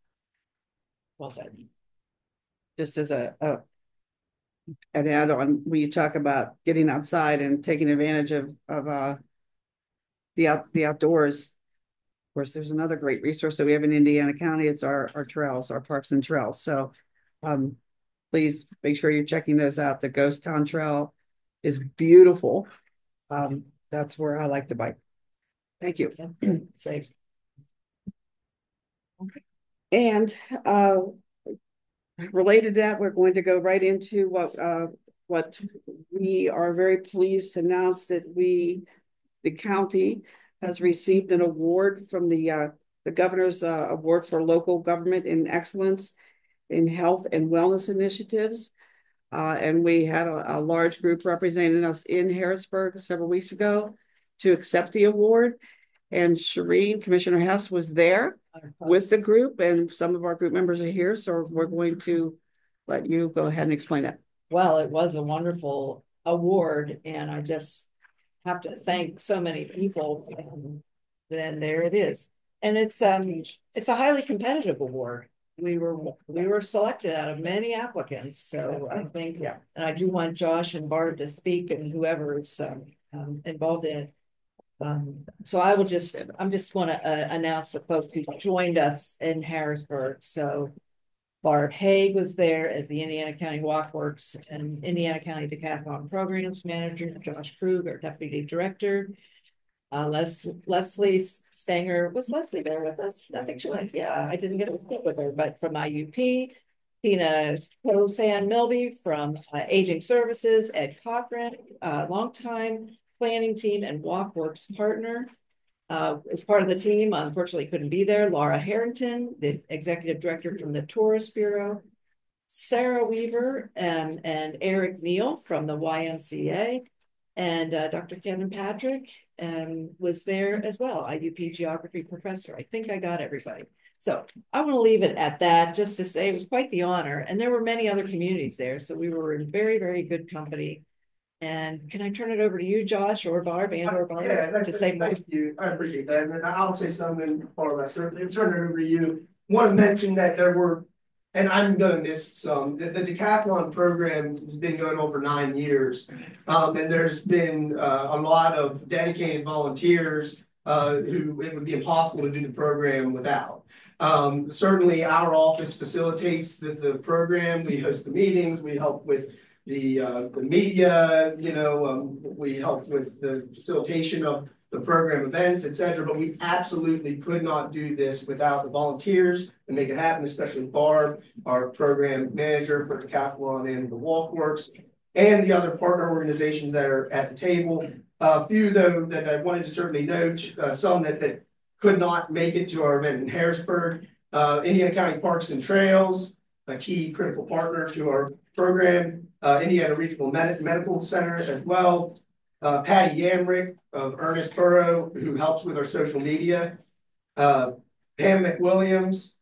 Well said. Just as a, a an add-on, when you talk about getting outside and taking advantage of of uh the out the outdoors. Of course, there's another great resource that we have in Indiana County. It's our our trails, our parks and trails. So um please make sure you're checking those out. The Ghost Town Trail is beautiful. Um, that's where I like to bike. Thank you. Safe. Okay. And uh, related to that, we're going to go right into what uh, what we are very pleased to announce, that we, the county, has received an award from the uh, the Governor's uh, Award for Local Government in Excellence in Health and Wellness Initiatives. Uh, and we had a, a large group representing us in Harrisburg several weeks ago to accept the award. And Shireen, Commissioner Hess, was there with the group, and some of our group members are here. So we're going to let you go ahead and explain that. Well, it was a wonderful award, and I just have to thank so many people. And then there it is. And it's um it's a highly competitive award. We were we were selected out of many applicants, so I think, yeah. And I do want Josh and Barb to speak, and whoever is um, um, involved in it. Um, so I will just I'm just want to uh, announce the folks who joined us in Harrisburg. So Barb Haig was there as the Indiana County Walk Works and Indiana County Decathlon Programs Manager. Josh Krug, our Deputy Director. Uh, Les Leslie Stanger, was Leslie there with us? I think she was. Yeah, I didn't get a fit with her, but from I U P, Tina Kosan Milby from uh, Aging Services, Ed Cochran, uh, longtime planning team and WalkWorks partner. Uh, as part of the team, unfortunately couldn't be there. Laura Harrington, the executive director from the Tourist Bureau, Sarah Weaver, and, and Eric Neal from the Y M C A. And uh, Doctor Kevin Patrick and was there as well, I U P geography professor. I think I got everybody. So I want to leave it at that, just to say it was quite the honor. And there were many other communities there. So we were in very, very good company. And can I turn it over to you, Josh, or Barb, and or Barb, Yeah, to say more? thank you. I appreciate that. And I'll say something, Barb, I certainly turn it over to you. Want to mention that there were, and I'm gonna miss some, the, the decathlon program has been going on for nine years. Um, and there's been uh, a lot of dedicated volunteers uh, who it would be impossible to do the program without. Um, certainly our office facilitates the, the program. We host the meetings, we help with the, uh, the media, you know, um, we help with the facilitation of the program events, et cetera. But we absolutely could not do this without the volunteers and make it happen, especially Barb, our program manager for Decathlon and the Walkworks, and the other partner organizations that are at the table. A uh, few, though, that I wanted to certainly note, uh, some that, that could not make it to our event in Harrisburg. Uh, Indiana County Parks and Trails, a key critical partner to our program. Uh, Indiana Regional Med Medical Center as well. Uh, Patty Yamrick of Ernest Borough, who helps with our social media. Uh, Pam McWilliams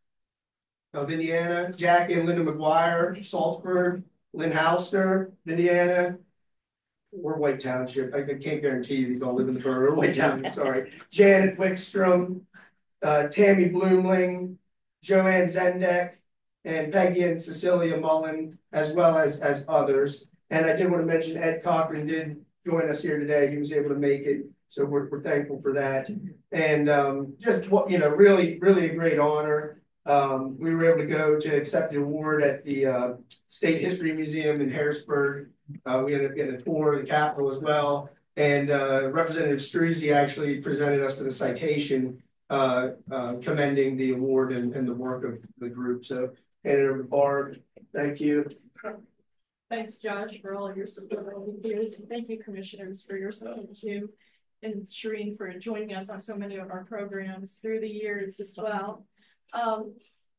of Indiana. Jack and Linda McGuire of Salzburg. Lynn Halster, Indiana. We're White Township. I, I can't guarantee you these all live in the borough. White Township, sorry. Janet Wickstrom, uh, Tammy Bloomling, Joanne Zendek, and Peggy and Cecilia Mullen, as well as as others. And I did want to mention Ed Cochran did join us here today. He was able to make it, so we're, we're thankful for that. And um, just what, you know, really, really a great honor. Um, we were able to go to accept the award at the uh, State History Museum in Harrisburg. Uh, we ended up getting a tour of the Capitol as well. And uh, Representative Struzzi actually presented us with a citation uh, uh, commending the award and, and the work of the group. So, hand it over to Barb. Thank you. Thanks, Josh, for all of your support over the years. And thank you, commissioners, for your support too. And Shireen for joining us on so many of our programs through the years as well. Um,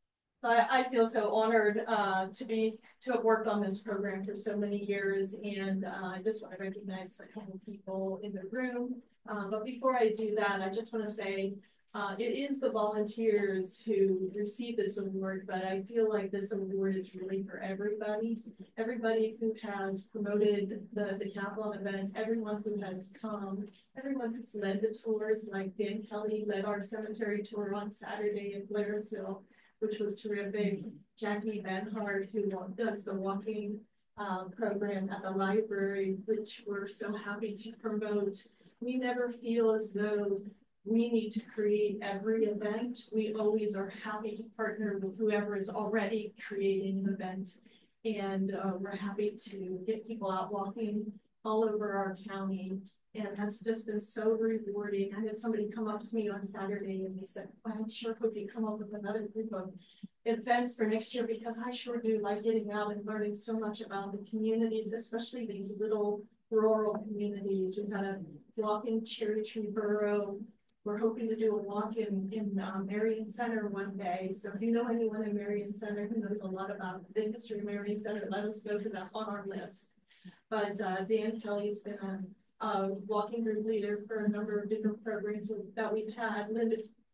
I, I feel so honored uh, to be to have worked on this program for so many years, and uh, I just want to recognize a couple of people in the room. Um, but before I do that, I just want to say uh, it is the volunteers who receive this award, but I feel like this award is really for everybody. Everybody who has promoted the decathlon events, everyone who has come, everyone who's led the tours, like Dan Kelly led our cemetery tour on Saturday in Blairsville, which was terrific. Jackie Benhart, who does the walking um, program at the library, which we're so happy to promote. We never feel as though we need to create every event. We always are happy to partner with whoever is already creating an event. And uh, we're happy to get people out walking all over our county. And that's just been so rewarding. I had somebody come up to me on Saturday and they said, well, I sure hope you come up with another group of events for next year, because I sure do like getting out and learning so much about the communities, especially these little rural communities. We've got a walk in Cherry Tree Borough. We're hoping to do a walk in, in uh, Marion Center one day. So if you know anyone in Marion Center who knows a lot about the history of Marion Center, let us know, because that's on our list. But uh, Dan Kelly's been a Uh, walking group leader for a number of different programs that we've had. Linda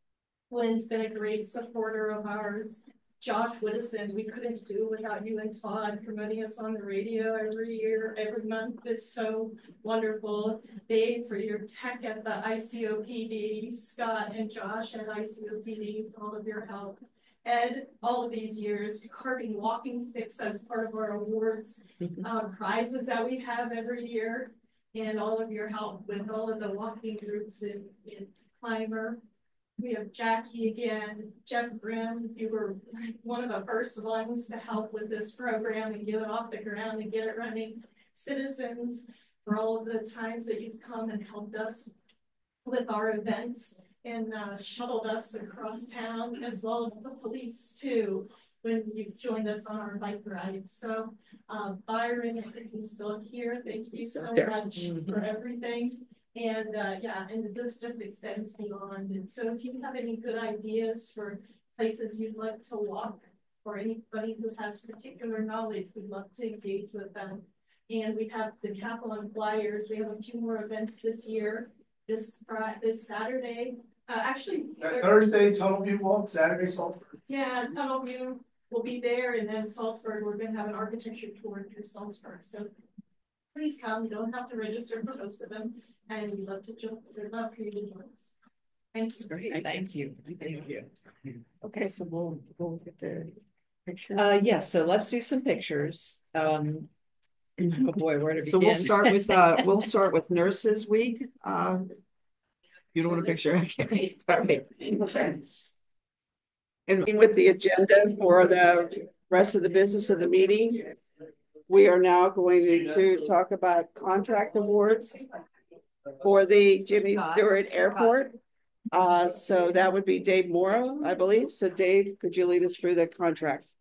Lynn's been a great supporter of ours. Josh Whittison, we couldn't do without you and Todd promoting us on the radio every year, every month. It's so wonderful. Dave, for your tech at the I C O P D, Scott and Josh at I C O P D for all of your help. Ed, all of these years, carving walking sticks as part of our awards, uh, prizes that we have every year, and all of your help with all of the walking groups in, in Climber. We have Jackie again, Jeff Grimm. You were one of the first ones to help with this program and get it off the ground and get it running. Citizens, for all of the times that you've come and helped us with our events and uh, shuttled us across town, as well as the police too, when you've joined us on our bike rides. So uh, Byron, if he's still here, thank you so much for everything. And uh, yeah, and this just extends beyond. And so if you have any good ideas for places you'd like to walk, or anybody who has particular knowledge, we'd love to engage with them. And we have the decathlon flyers. We have a few more events this year. this Friday, this Saturday, uh, actually. Thursday, Tunnel View Walk, Saturday, Salzburg. Yeah, Tunnel View will be there, and then Salzburg, we're gonna have an architecture tour through Salzburg, so please come, you don't have to register for most of them, and we'd love to join, we'd love for you to join us. Thank you. Great, thank you, thank you. Okay, so we'll, we'll get the picture. Uh, yes, so let's do some pictures. Um, oh boy, where to begin? So we'll start with, uh, we'll start with Nurses Week. Um, you don't want a picture? Okay. Perfect. Okay. And with the agenda for the rest of the business of the meeting, we are now going to talk about contract awards for the Jimmy Stewart Airport. Uh, so that would be Dave Morrow, I believe. So Dave, could you lead us through the contracts?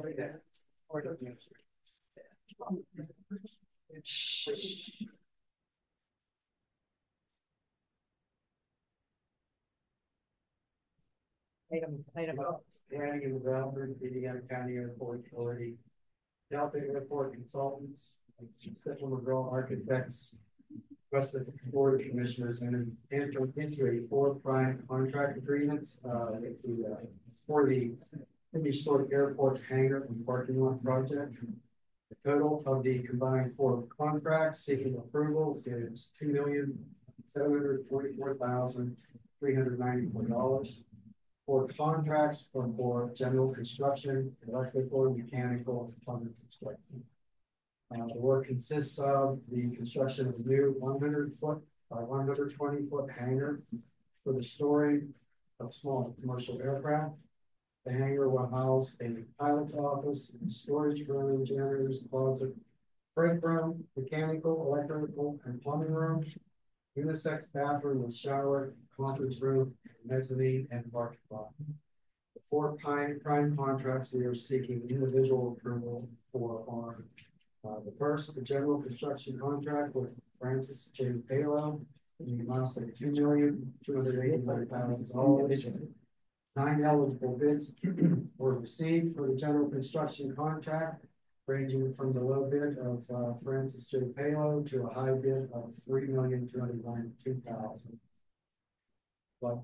Item, item up, planning and development, Indiana County Airport Authority, Delta Airport Consultants, Central McGraw Architects, West of the Board of Commissioners, and enter into a fourth prime contract agreement, uh, with the, uh, for the Jimmy Stewart Airport hangar and parking lot project. The total of the combined four contracts seeking approval is two million seven hundred forty-four thousand three hundred ninety-four dollars. For contracts or for general construction, electrical, mechanical, and plumbing construction. Uh, the work consists of the construction of a new one hundred foot by one hundred twenty foot hangar for the storing of small commercial aircraft. The hangar will house a pilot's office, storage room, generators, closet, freight room, mechanical, electrical, and plumbing room, unisex bathroom with shower, conference room, mezzanine, and parking lot. The four prime, prime contracts we are seeking individual approval for are uh, the first, the general construction contract with Francis J. Palo in the amount of two million two hundred eighty-nine thousand dollars. Nine eligible bids were received for the general construction contract, ranging from the low bid of uh, Francis J. Palo to a high bid of three million two hundred ninety-two thousand dollars.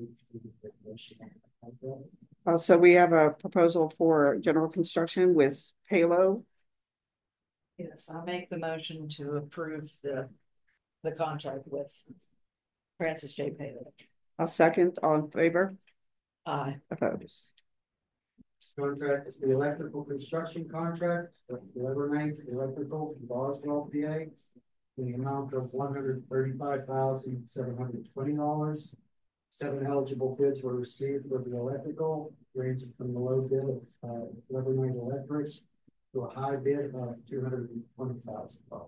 Uh, so we have a proposal for general construction with Palo. Yes, I'll make the motion to approve the, the contract with Francis J. Palo. A second, all in favor? Aye. Opposed. This contract is the electrical construction contract for Levernight Electrical in Boswell, P A, in the amount of one hundred thirty-five thousand seven hundred twenty dollars. Seven eligible bids were received for the electrical, ranging from the low bid of uh, Levernight Electric to a high bid of two hundred twenty thousand dollars.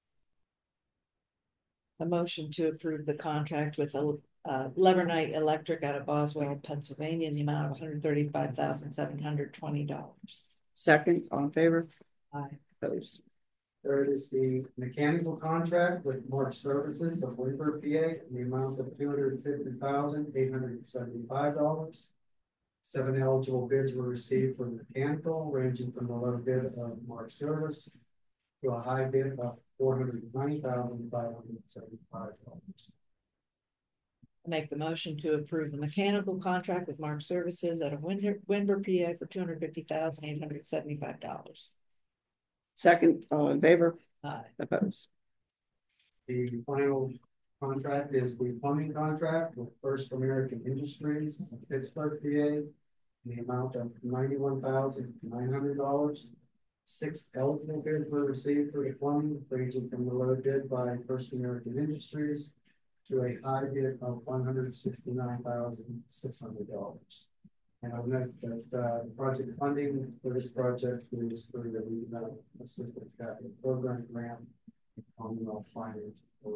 A motion to approve the contract with uh, Levernight Electric out of Boswell, Pennsylvania, in the amount of one hundred thirty-five thousand seven hundred twenty dollars. Second, all in favor? Aye. Opposed. Third is the mechanical contract with Mark Services of Winthrop, P A, in the amount of two hundred fifty thousand eight hundred seventy-five dollars. Seven eligible bids were received for the mechanical, ranging from the low bid of Mark Service to a high bid of four hundred ninety thousand five hundred seventy-five dollars. Make the motion to approve the mechanical contract with Mark Services out of Windsor, Windber, P A, for two hundred fifty thousand eight hundred seventy-five dollars. Second, all in favor? Aye. Opposed. The final contract is the plumbing contract with First American Industries of Pittsburgh, P A, in the amount of ninety-one thousand nine hundred dollars. Six eligible bids were received for the plumbing, ranging from the low bid by First American Industries to a high bid of one hundred sixty-nine thousand six hundred dollars. And I'll note that uh, the project funding for this project is through the Redevelopment Assistance Capital Program grant on the finance.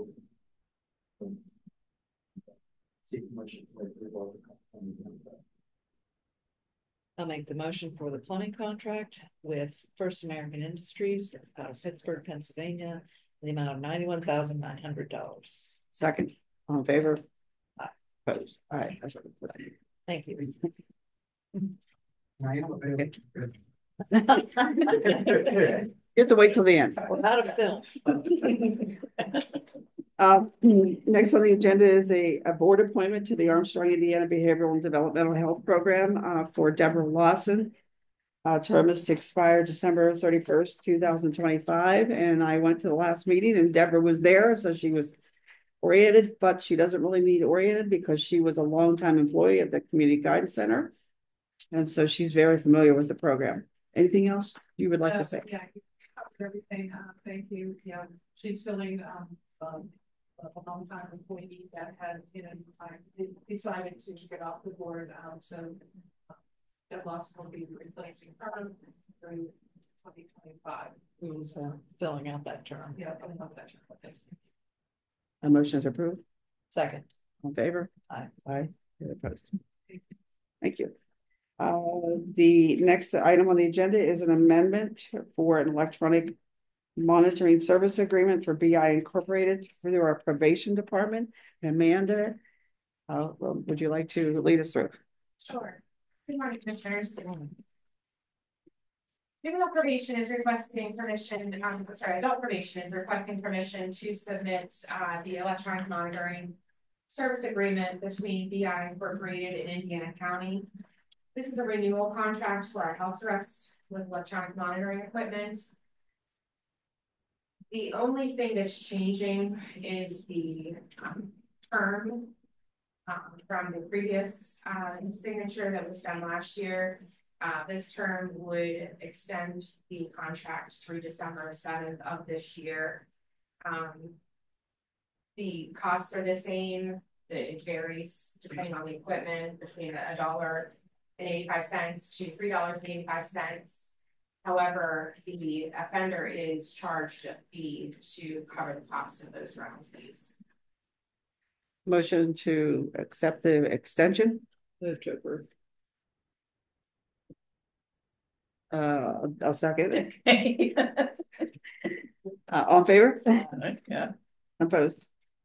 Seek motion for approval of the contract. I'll make the motion for the plumbing contract with First American Industries out of Pittsburgh, Pennsylvania, in the amount of ninety-one thousand nine hundred dollars. Second, all in favor? Aye. Opposed. All right. Thank you. You have to wait till the end. Without a film. Uh, next on the agenda is a, a board appointment to the Armstrong, Indiana Behavioral and Developmental Health Program uh, for Deborah Lawson. Uh, term is to expire December thirty-first, two thousand twenty-five. And I went to the last meeting and Deborah was there, so she was oriented, but she doesn't really need oriented because she was a longtime employee of the Community Guidance Center. And so she's very familiar with the program. Anything else you would like uh, to say? Yeah, everything. Uh, thank you. Yeah, she's filling um, um, a long time employee that had, you know, decided to get off the board. Um, so uh, that loss will be replacing her during twenty twenty-five. Who's uh, filling out that term? Yeah, filling out that term. Okay. A motion to approve. Second. In favor? Aye. Aye. You're opposed. Thank you. Uh, the next item on the agenda is an amendment for an electronic monitoring service agreement for B I Incorporated through our probation department. Amanda, uh, well, would you like to lead us through? Sure. Good morning, commissioners. Juvenile probation is requesting permission, um, sorry, adult probation is requesting permission to submit uh, the electronic monitoring service agreement between B I Incorporated and Indiana County. This is a renewal contract for our house arrest with electronic monitoring equipment. The only thing that's changing is the um, term um, from the previous uh, signature that was done last year. Uh, this term would extend the contract through December seventh of this year. Um, the costs are the same. It varies depending on the equipment between a dollar and eighty-five cents to three dollars and eighty-five cents. However, the offender is charged a fee to cover the cost of those rental fees. Motion to accept the extension. Move to approve. Uh, I'll second it. uh, all in favor? Yeah. Opposed.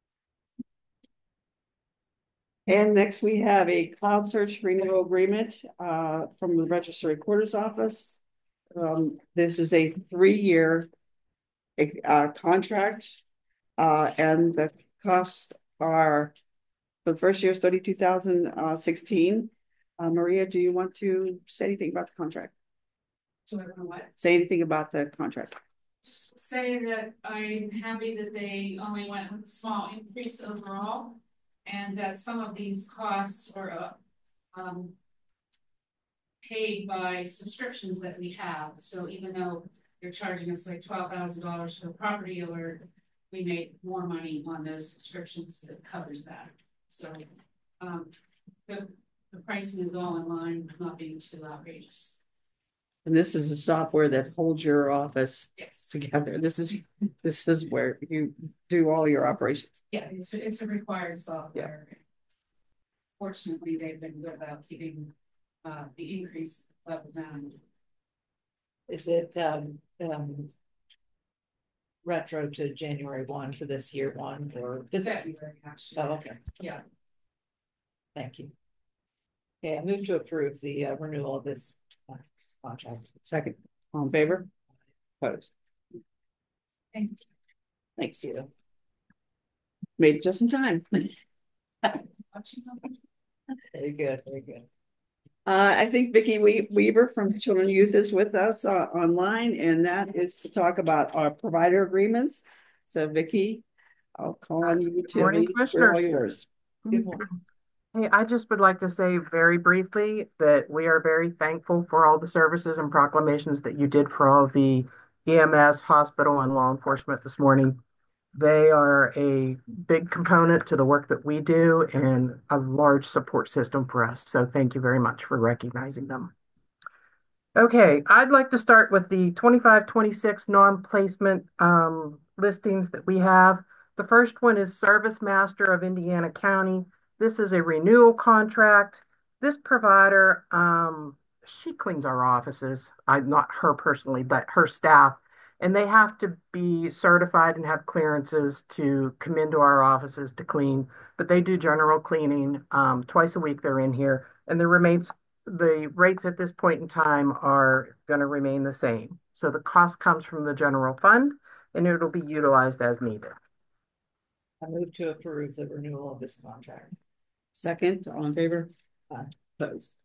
And next we have a cloud search renewal agreement uh, from the Register Recorder's Office. Um, this is a three-year uh, contract, uh, and the costs are for the first year is thirty-two thousand sixteen. Uh, Maria, do you want to say anything about the contract? Do I know what? Say anything about the contract. Just say that I'm happy that they only went with a small increase overall, and that some of these costs are uh, um, paid by subscriptions that we have. So even though they're charging us like twelve thousand dollars for the property alert, we make more money on those subscriptions that covers that. So um, the, the pricing is all in line, not being too outrageous. And this is the software that holds your office yes. together. This is this is where you do all your operations. Yeah, it's a, it's a required software. Yeah. Fortunately, they've been good about keeping uh, the increase level down. Is it um, um, retro to January one for this year one, or is it February actually? Oh, okay. Yeah. Thank you. Okay, I move to approve the uh, renewal of this uh, contract. Second. All in favor? Opposed. Thanks. Thanks, you. Made it just in time. Very good, very good. Uh, I think Vicki we Weaver from Children and Youth is with us uh, online, and that is to talk about our provider agreements. So Vicki, I'll call on you to Morning, lead all yours. Good morning. Hey, I just would like to say very briefly that we are very thankful for all the services and proclamations that you did for all the E M S, hospital, and law enforcement this morning. They are a big component to the work that we do and a large support system for us. So thank you very much for recognizing them. Okay, I'd like to start with the twenty-five twenty-six non-placement um, listings that we have. The first one is Service Master of Indiana County. This is a renewal contract. This provider, um, she cleans our offices. I, not her personally, but her staff. And they have to be certified and have clearances to come into our offices to clean. But they do general cleaning um, twice a week. They're in here, and the remains the rates at this point in time are going to remain the same. So the cost comes from the general fund, and it'll be utilized as needed. I move to approve the renewal of this contract. Second, all in favor? Aye. Opposed?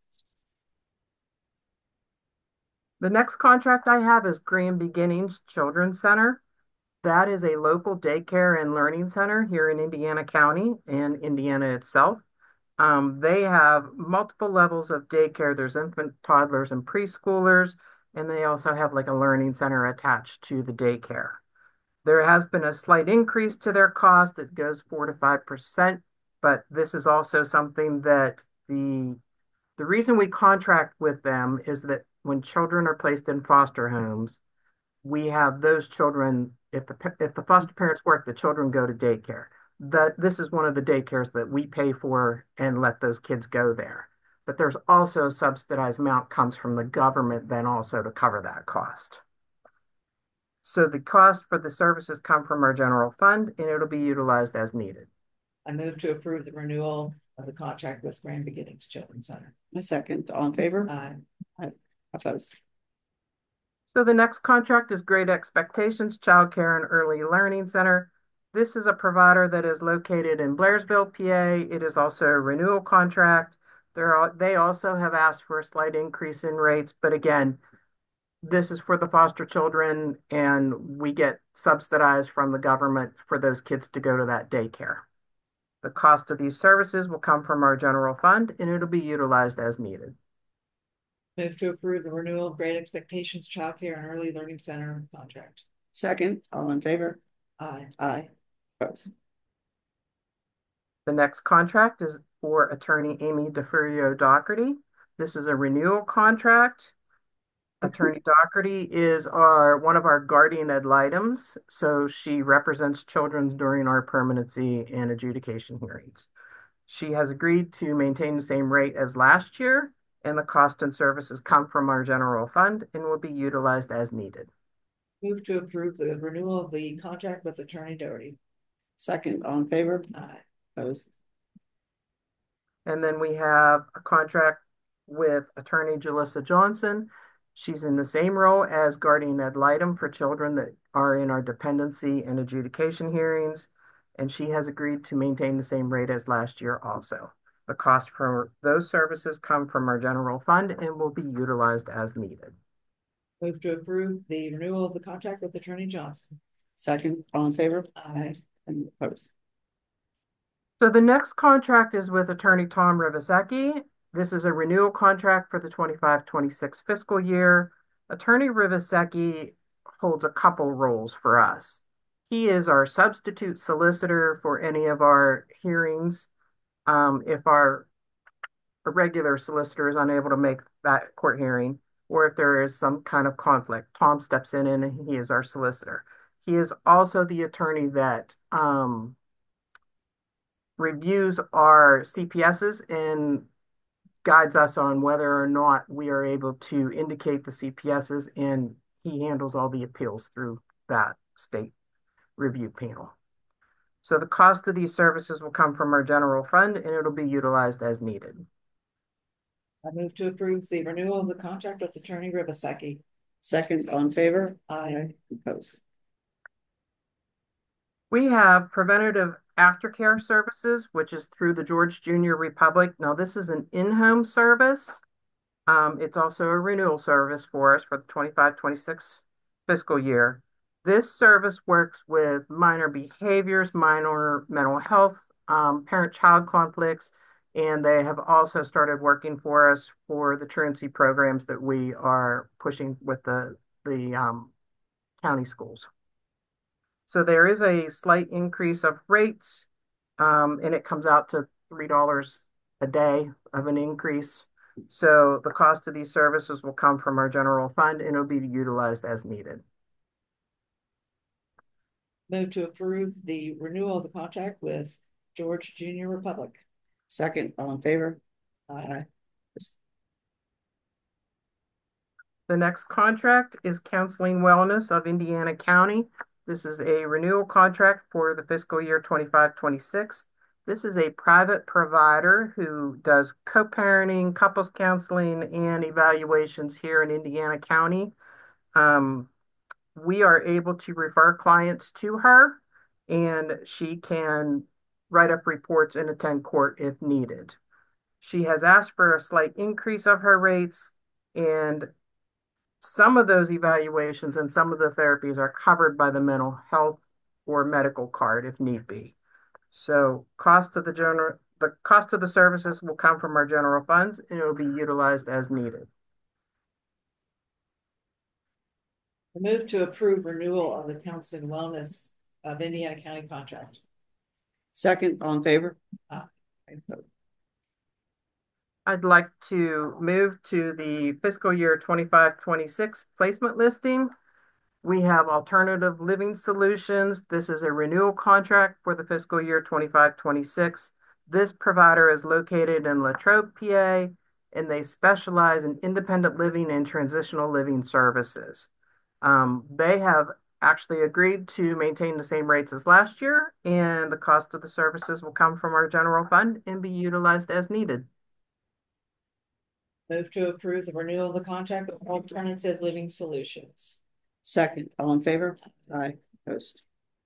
The next contract I have is Graham Beginnings Children's Center. That is a local daycare and learning center here in Indiana County and Indiana itself. Um, they have multiple levels of daycare. There's infant, toddlers, and preschoolers, and they also have like a learning center attached to the daycare. There has been a slight increase to their cost. It goes four to five percent, but this is also something that the the reason we contract with them is that when children are placed in foster homes, we have those children, if the if the foster parents work, the children go to daycare. That this is one of the daycares that we pay for and let those kids go there. But there's also a subsidized amount comes from the government then also to cover that cost. So the cost for the services come from our general fund and it'll be utilized as needed. I move to approve the renewal of the contract with Graham Beginnings Children's Center. A second, all in favor? Aye. Aye. Opposed? So the next contract is Great Expectations Child Care and Early Learning Center. This is a provider that is located in Blairsville, P A. It is also a renewal contract. There are, they also have asked for a slight increase in rates, but again, this is for the foster children and we get subsidized from the government for those kids to go to that daycare. The cost of these services will come from our general fund and it'll be utilized as needed. Move to approve the renewal of Great Expectations Child Care and Early Learning Center contract. Second, all in favor? Aye. Aye. Opposed? The next contract is for attorney Amy DeFurio Doherty. This is a renewal contract. Attorney Doherty is our one of our guardian ad litems, so she represents children during our permanency and adjudication hearings. She has agreed to maintain the same rate as last year, and the cost and services come from our general fund and will be utilized as needed. Move to approve the renewal of the contract with Attorney Doherty. Second, all in favor? Aye. Opposed? And then we have a contract with Attorney Jalissa Johnson. She's in the same role as guardian ad litem for children that are in our dependency and adjudication hearings, and she has agreed to maintain the same rate as last year also. The cost for those services come from our general fund and will be utilized as needed. Move to approve the renewal of the contract with Attorney Johnson. Second, all in favor? Aye. And opposed? So the next contract is with Attorney Tom Rivasecki. This is a renewal contract for the twenty-five twenty-six fiscal year. Attorney Rivasecki holds a couple roles for us. He is our substitute solicitor for any of our hearings. Um, if our regular solicitor is unable to make that court hearing, or if there is some kind of conflict, Tom steps in and he is our solicitor. He is also the attorney that um, reviews our C P Ss and guides us on whether or not we are able to indicate the C P Ss, and he handles all the appeals through that state review panel. So the cost of these services will come from our general fund and it'll be utilized as needed. I move to approve the renewal of the contract with Attorney Rivasecki. Second, all in favor? Aye. Opposed? We have preventative aftercare services, which is through the George Junior Republic. Now, this is an in-home service. Um, it's also a renewal service for us for the twenty-five twenty-six fiscal year. This service works with minor behaviors, minor mental health, um, parent-child conflicts, and they have also started working for us for the truancy programs that we are pushing with the, the um, county schools. So there is a slight increase of rates, um, and it comes out to three dollars a day of an increase. So the cost of these services will come from our general fund and it'll be utilized as needed. Move to approve the renewal of the contract with George Junior Republic. Second, all in favor? Aye. The next contract is Counseling Wellness of Indiana County. This is a renewal contract for the fiscal year twenty-five twenty-six. This is a private provider who does co-parenting, couples counseling, and evaluations here in Indiana County. Um, we are able to refer clients to her, and she can write up reports and attend court if needed. She has asked for a slight increase of her rates, and some of those evaluations and some of the therapies are covered by the mental health or medical card if need be. So cost of the general, the cost of the services will come from our general funds and it will be utilized as needed. I move to approve renewal of the counseling wellness of Indiana County contract. Second, all in favor? Aye. I'd like to move to the fiscal year twenty-five twenty-six placement listing. We have Alternative Living Solutions. This is a renewal contract for the fiscal year twenty-five twenty-six. This provider is located in Latrobe, P A, and they specialize in independent living and transitional living services. Um, they have actually agreed to maintain the same rates as last year, and the cost of the services will come from our general fund and be utilized as needed. Move to approve the renewal of the contract with Alternative Living Solutions. Second, all in favor? Aye. Opposed?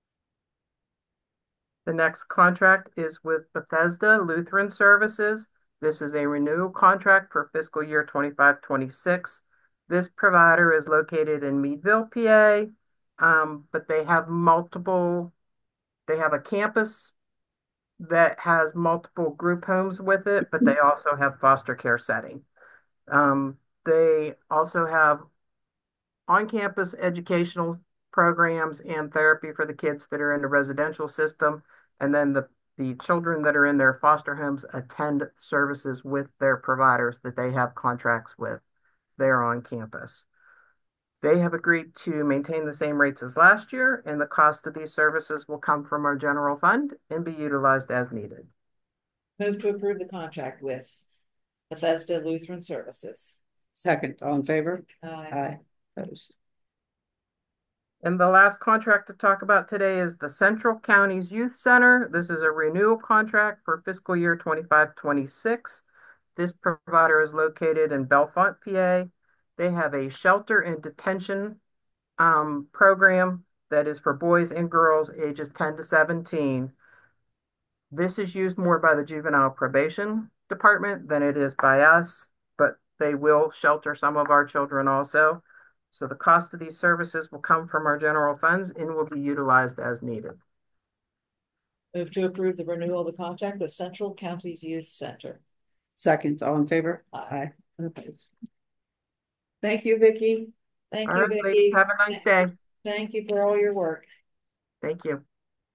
The next contract is with Bethesda Lutheran Services. This is a renewal contract for fiscal year twenty-five twenty-six. This provider is located in Meadville, P A, um, but they have multiple, they have a campus that has multiple group homes with it, but they also have foster care setting. Um, they also have on-campus educational programs and therapy for the kids that are in the residential system. And then the, the children that are in their foster homes attend services with their providers that they have contracts with there on campus. They have agreed to maintain the same rates as last year, and the cost of these services will come from our general fund and be utilized as needed. Move to approve the contract with Bethesda Lutheran Services. Second, all in favor? Aye. Aye. Opposed? And the last contract to talk about today is the Central Counties Youth Center. This is a renewal contract for fiscal year twenty-five twenty-six. This provider is located in Bellefonte, P A. They have a shelter and detention um, program that is for boys and girls ages ten to seventeen. This is used more by the juvenile probation department than it is by us, but they will shelter some of our children also. So the cost of these services will come from our general funds and will be utilized as needed. Move to approve the renewal of the contract with Central Counties Youth Center. Second, all in favor? Aye. Aye. Thank you, Vicki. Thank All you, right, Vicki. ladies, have a nice day. Thank you for all your work. Thank you.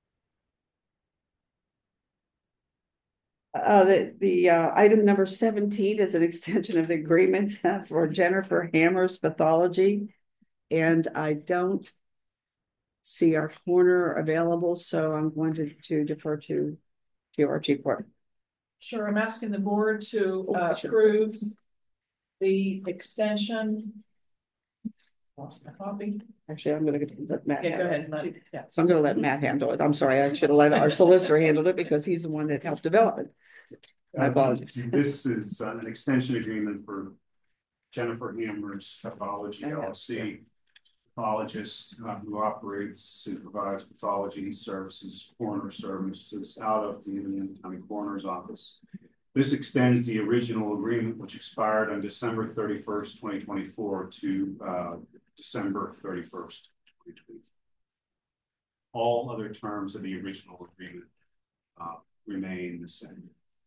Uh, the, the, uh, item number seventeen is an extension of the agreement uh, for Jennifer Hammer's pathology. And I don't see our corner available, so I'm going to, to defer to, to our chief clerk. Sure, I'm asking the board to Oh, uh, sure. approve the extension. Lost my copy. Actually, I'm gonna let Matt. Yeah, go handle ahead. it. Let it- yeah. So I'm gonna let Matt handle it. I'm sorry, I should have let our solicitor handle it because he's the one that helped develop it. My apologies. This is uh, an extension agreement for Jennifer Hammer's Pathology L L C, pathologist uh, who operates and provides pathology services, coroner services out of the Indiana County Coroner's Office. This extends the original agreement, which expired on December thirty-first, twenty twenty-four, to uh, December thirty-first, twenty twenty-four. All other terms of the original agreement uh, remain the same.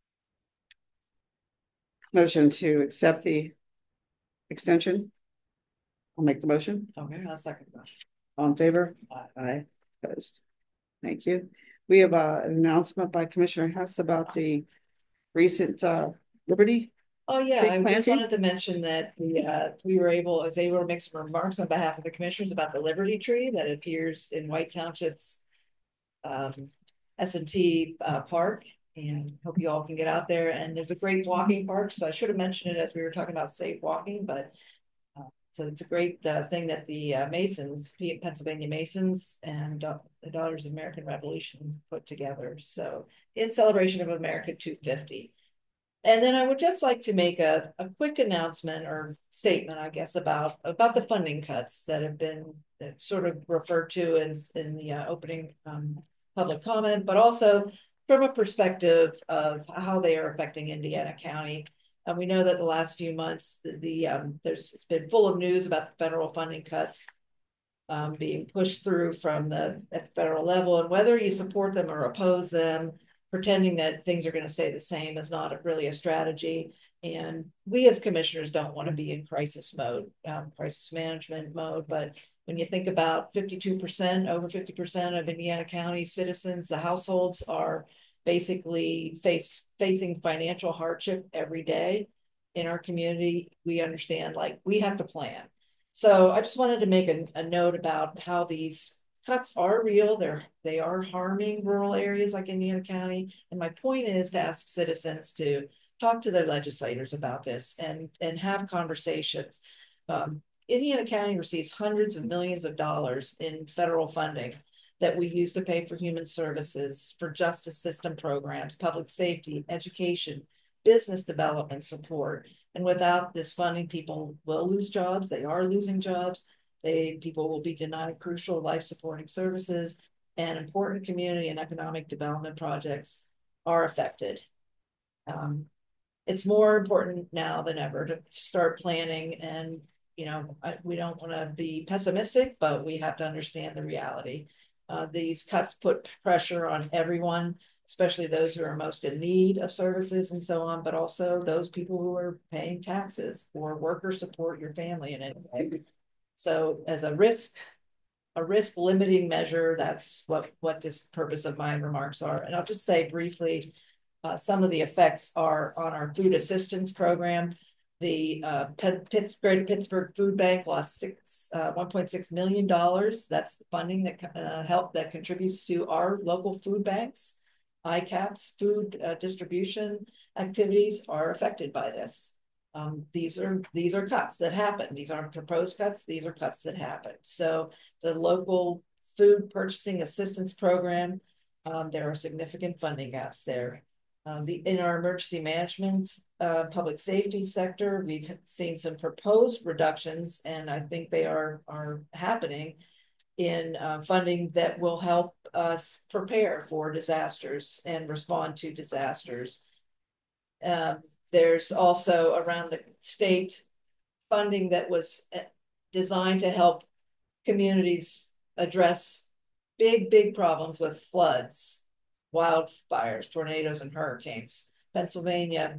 Motion to accept the extension. I'll make the motion. Okay, I'll second that. All in favor? Aye. Aye. Opposed? Thank you. We have uh, an announcement by Commissioner Hess about the recent uh, Liberty. Oh, yeah, tree I just planting. wanted to mention that we, uh, we were able, I was able to make some remarks on behalf of the commissioners about the Liberty Tree that appears in White Township's um, S and T uh, Park, and hope you all can get out there. And there's a great walking park, so I should have mentioned it as we were talking about safe walking, but uh, so it's a great uh, thing that the uh, Masons, Pennsylvania Masons and uh, the Daughters of American Revolution put together. So in celebration of America two fifty. And then I would just like to make a, a quick announcement or statement, I guess, about, about the funding cuts that have been sort of referred to as in the uh, opening um, public comment, but also from a perspective of how they are affecting Indiana County. And we know that the last few months, the, the um, there's it's been full of news about the federal funding cuts um, being pushed through from the at the federal level, and whether you support them or oppose them, pretending that things are going to stay the same is not really a strategy. And we as commissioners don't want to be in crisis mode, um, crisis management mode. But when you think about fifty-two percent, over fifty percent of Indiana County citizens, the households are basically face facing financial hardship every day in our community, we understand like we have to plan. So I just wanted to make a, a note about how these cuts are real. They're they are harming rural areas like Indiana County. And my point is to ask citizens to talk to their legislators about this and, and have conversations. Um, Indiana County receives hundreds of millions of dollars in federal funding that we use to pay for human services, for justice system programs, public safety, education, business development support. And without this funding, people will lose jobs. They are losing jobs. They people will be denied crucial life supporting services, and important community and economic development projects are affected. Um, it's more important now than ever to start planning. And, you know, I, we don't want to be pessimistic, but we have to understand the reality. Uh, these cuts put pressure on everyone, especially those who are most in need of services and so on, but also those people who are paying taxes or work or support your family in any way. So as a risk, a risk limiting measure, that's what, what this purpose of my remarks are. And I'll just say briefly, uh, some of the effects are on our food assistance program. The uh, Pitts, Greater Pittsburgh Food Bank lost six, uh, one point six million dollars. That's the funding that uh, help that contributes to our local food banks. I CAP's food uh, distribution activities are affected by this. Um, these are these are cuts that happen. These aren't proposed cuts. These are cuts that happen. So the local food purchasing assistance program, um, there are significant funding gaps there. Um, the, in our emergency management, uh, public safety sector, we've seen some proposed reductions, and I think they are, are happening in uh, funding that will help us prepare for disasters and respond to disasters. Um, there's also around the state funding that was designed to help communities address big, big problems with floods, wildfires, tornadoes, and hurricanes. Pennsylvania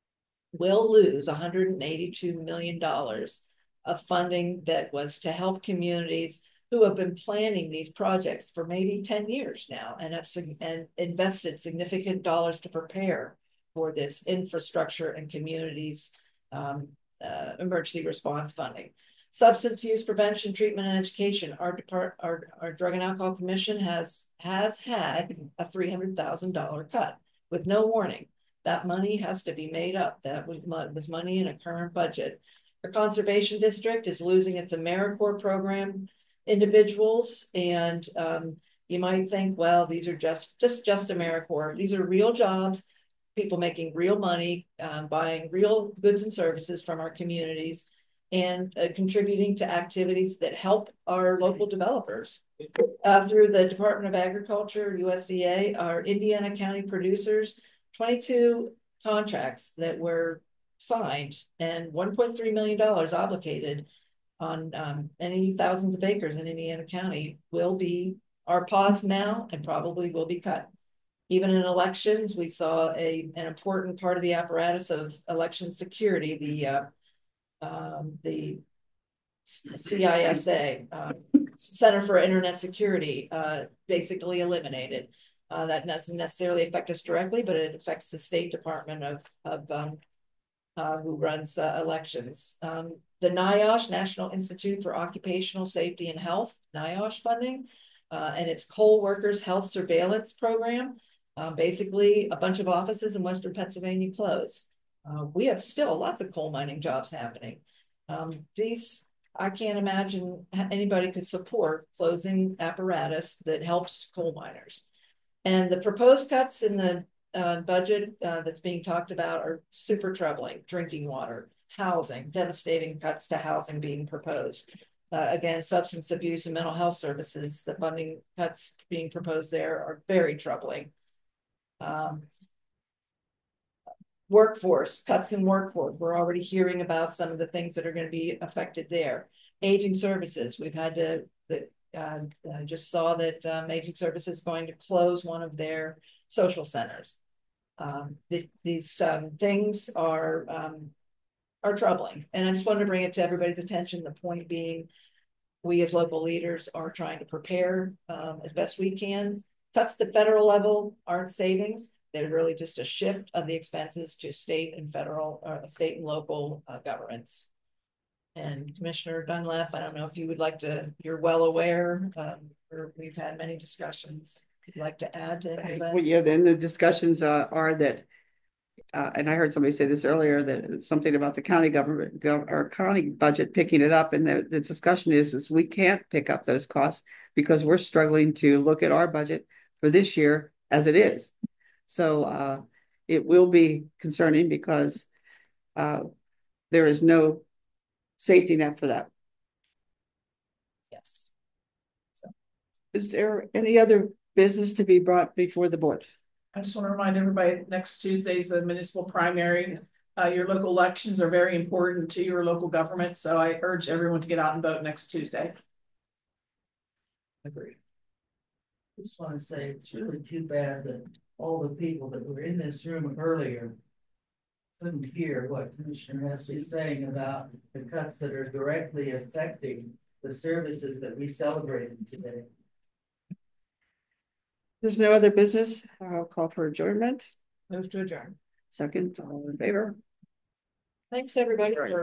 will lose one hundred eighty-two million dollars of funding that was to help communities who have been planning these projects for maybe ten years now and have and invested significant dollars to prepare for this infrastructure and communities um, uh, emergency response funding. Substance use prevention, treatment, and education. Our depart, our, our Drug and Alcohol Commission has has had a three hundred thousand dollar cut with no warning. That money has to be made up. That was, was money in a current budget. Our conservation district is losing its AmeriCorps program individuals, and um, you might think, well, these are just just just AmeriCorps. These are real jobs, people making real money, um, buying real goods and services from our communities, and uh, contributing to activities that help our local developers. Uh, through the Department of Agriculture, U S D A, our Indiana County producers, twenty-two contracts that were signed and one point three million dollars obligated on um, many thousands of acres in Indiana County will be, are paused now and probably will be cut. Even in elections, we saw a, an important part of the apparatus of election security, the uh, um, the C I S A, uh, Center for Internet Security, uh, basically eliminated. Uh, that doesn't necessarily affect us directly, but it affects the State Department of, of um, uh, who runs uh, elections. Um, the NIOSH, National Institute for Occupational Safety and Health, NIOSH funding, uh, and its coal workers health surveillance program. Uh, basically, a bunch of offices in Western Pennsylvania closed. Uh, we have still lots of coal mining jobs happening. Um, these, I can't imagine anybody could support closing apparatus that helps coal miners. And the proposed cuts in the uh, budget uh, that's being talked about are super troubling. Drinking water, housing, devastating cuts to housing being proposed. Uh, again, substance abuse and mental health services, the funding cuts being proposed there are very troubling. Um, workforce, cuts in workforce. We're already hearing about some of the things that are going to be affected there. Aging services, we've had to, the, uh, I just saw that um, Aging Services is going to close one of their social centers. Um, the, these um, things are um, are troubling. And I just wanted to bring it to everybody's attention. The point being, we as local leaders are trying to prepare um, as best we can. Cuts at the federal level aren't savings. They're really just a shift of the expenses to state and federal, uh, state and local uh, governments. And Commissioner Dunlap, I don't know if you would like to, you're well aware, um, or we've had many discussions. If you'd like to add to any of that? Well, yeah, then the discussions uh, are that Uh, and I heard somebody say this earlier, that it's something about the county government, gov or county budget picking it up. And the, the discussion is, is we can't pick up those costs because we're struggling to look at our budget for this year as it is. So uh, it will be concerning because uh, there is no safety net for that. Yes. So, is there any other business to be brought before the board? I just want to remind everybody, next Tuesday is the municipal primary. Uh, your local elections are very important to your local government, so I urge everyone to get out and vote next Tuesday. Agreed. Just want to say it's really too bad that all the people that were in this room earlier couldn't hear what Commissioner Hesse is saying about the cuts that are directly affecting the services that we celebrated today. There's no other business. I'll call for adjournment. Move to adjourn. Second, all in favor? Thanks, everybody. For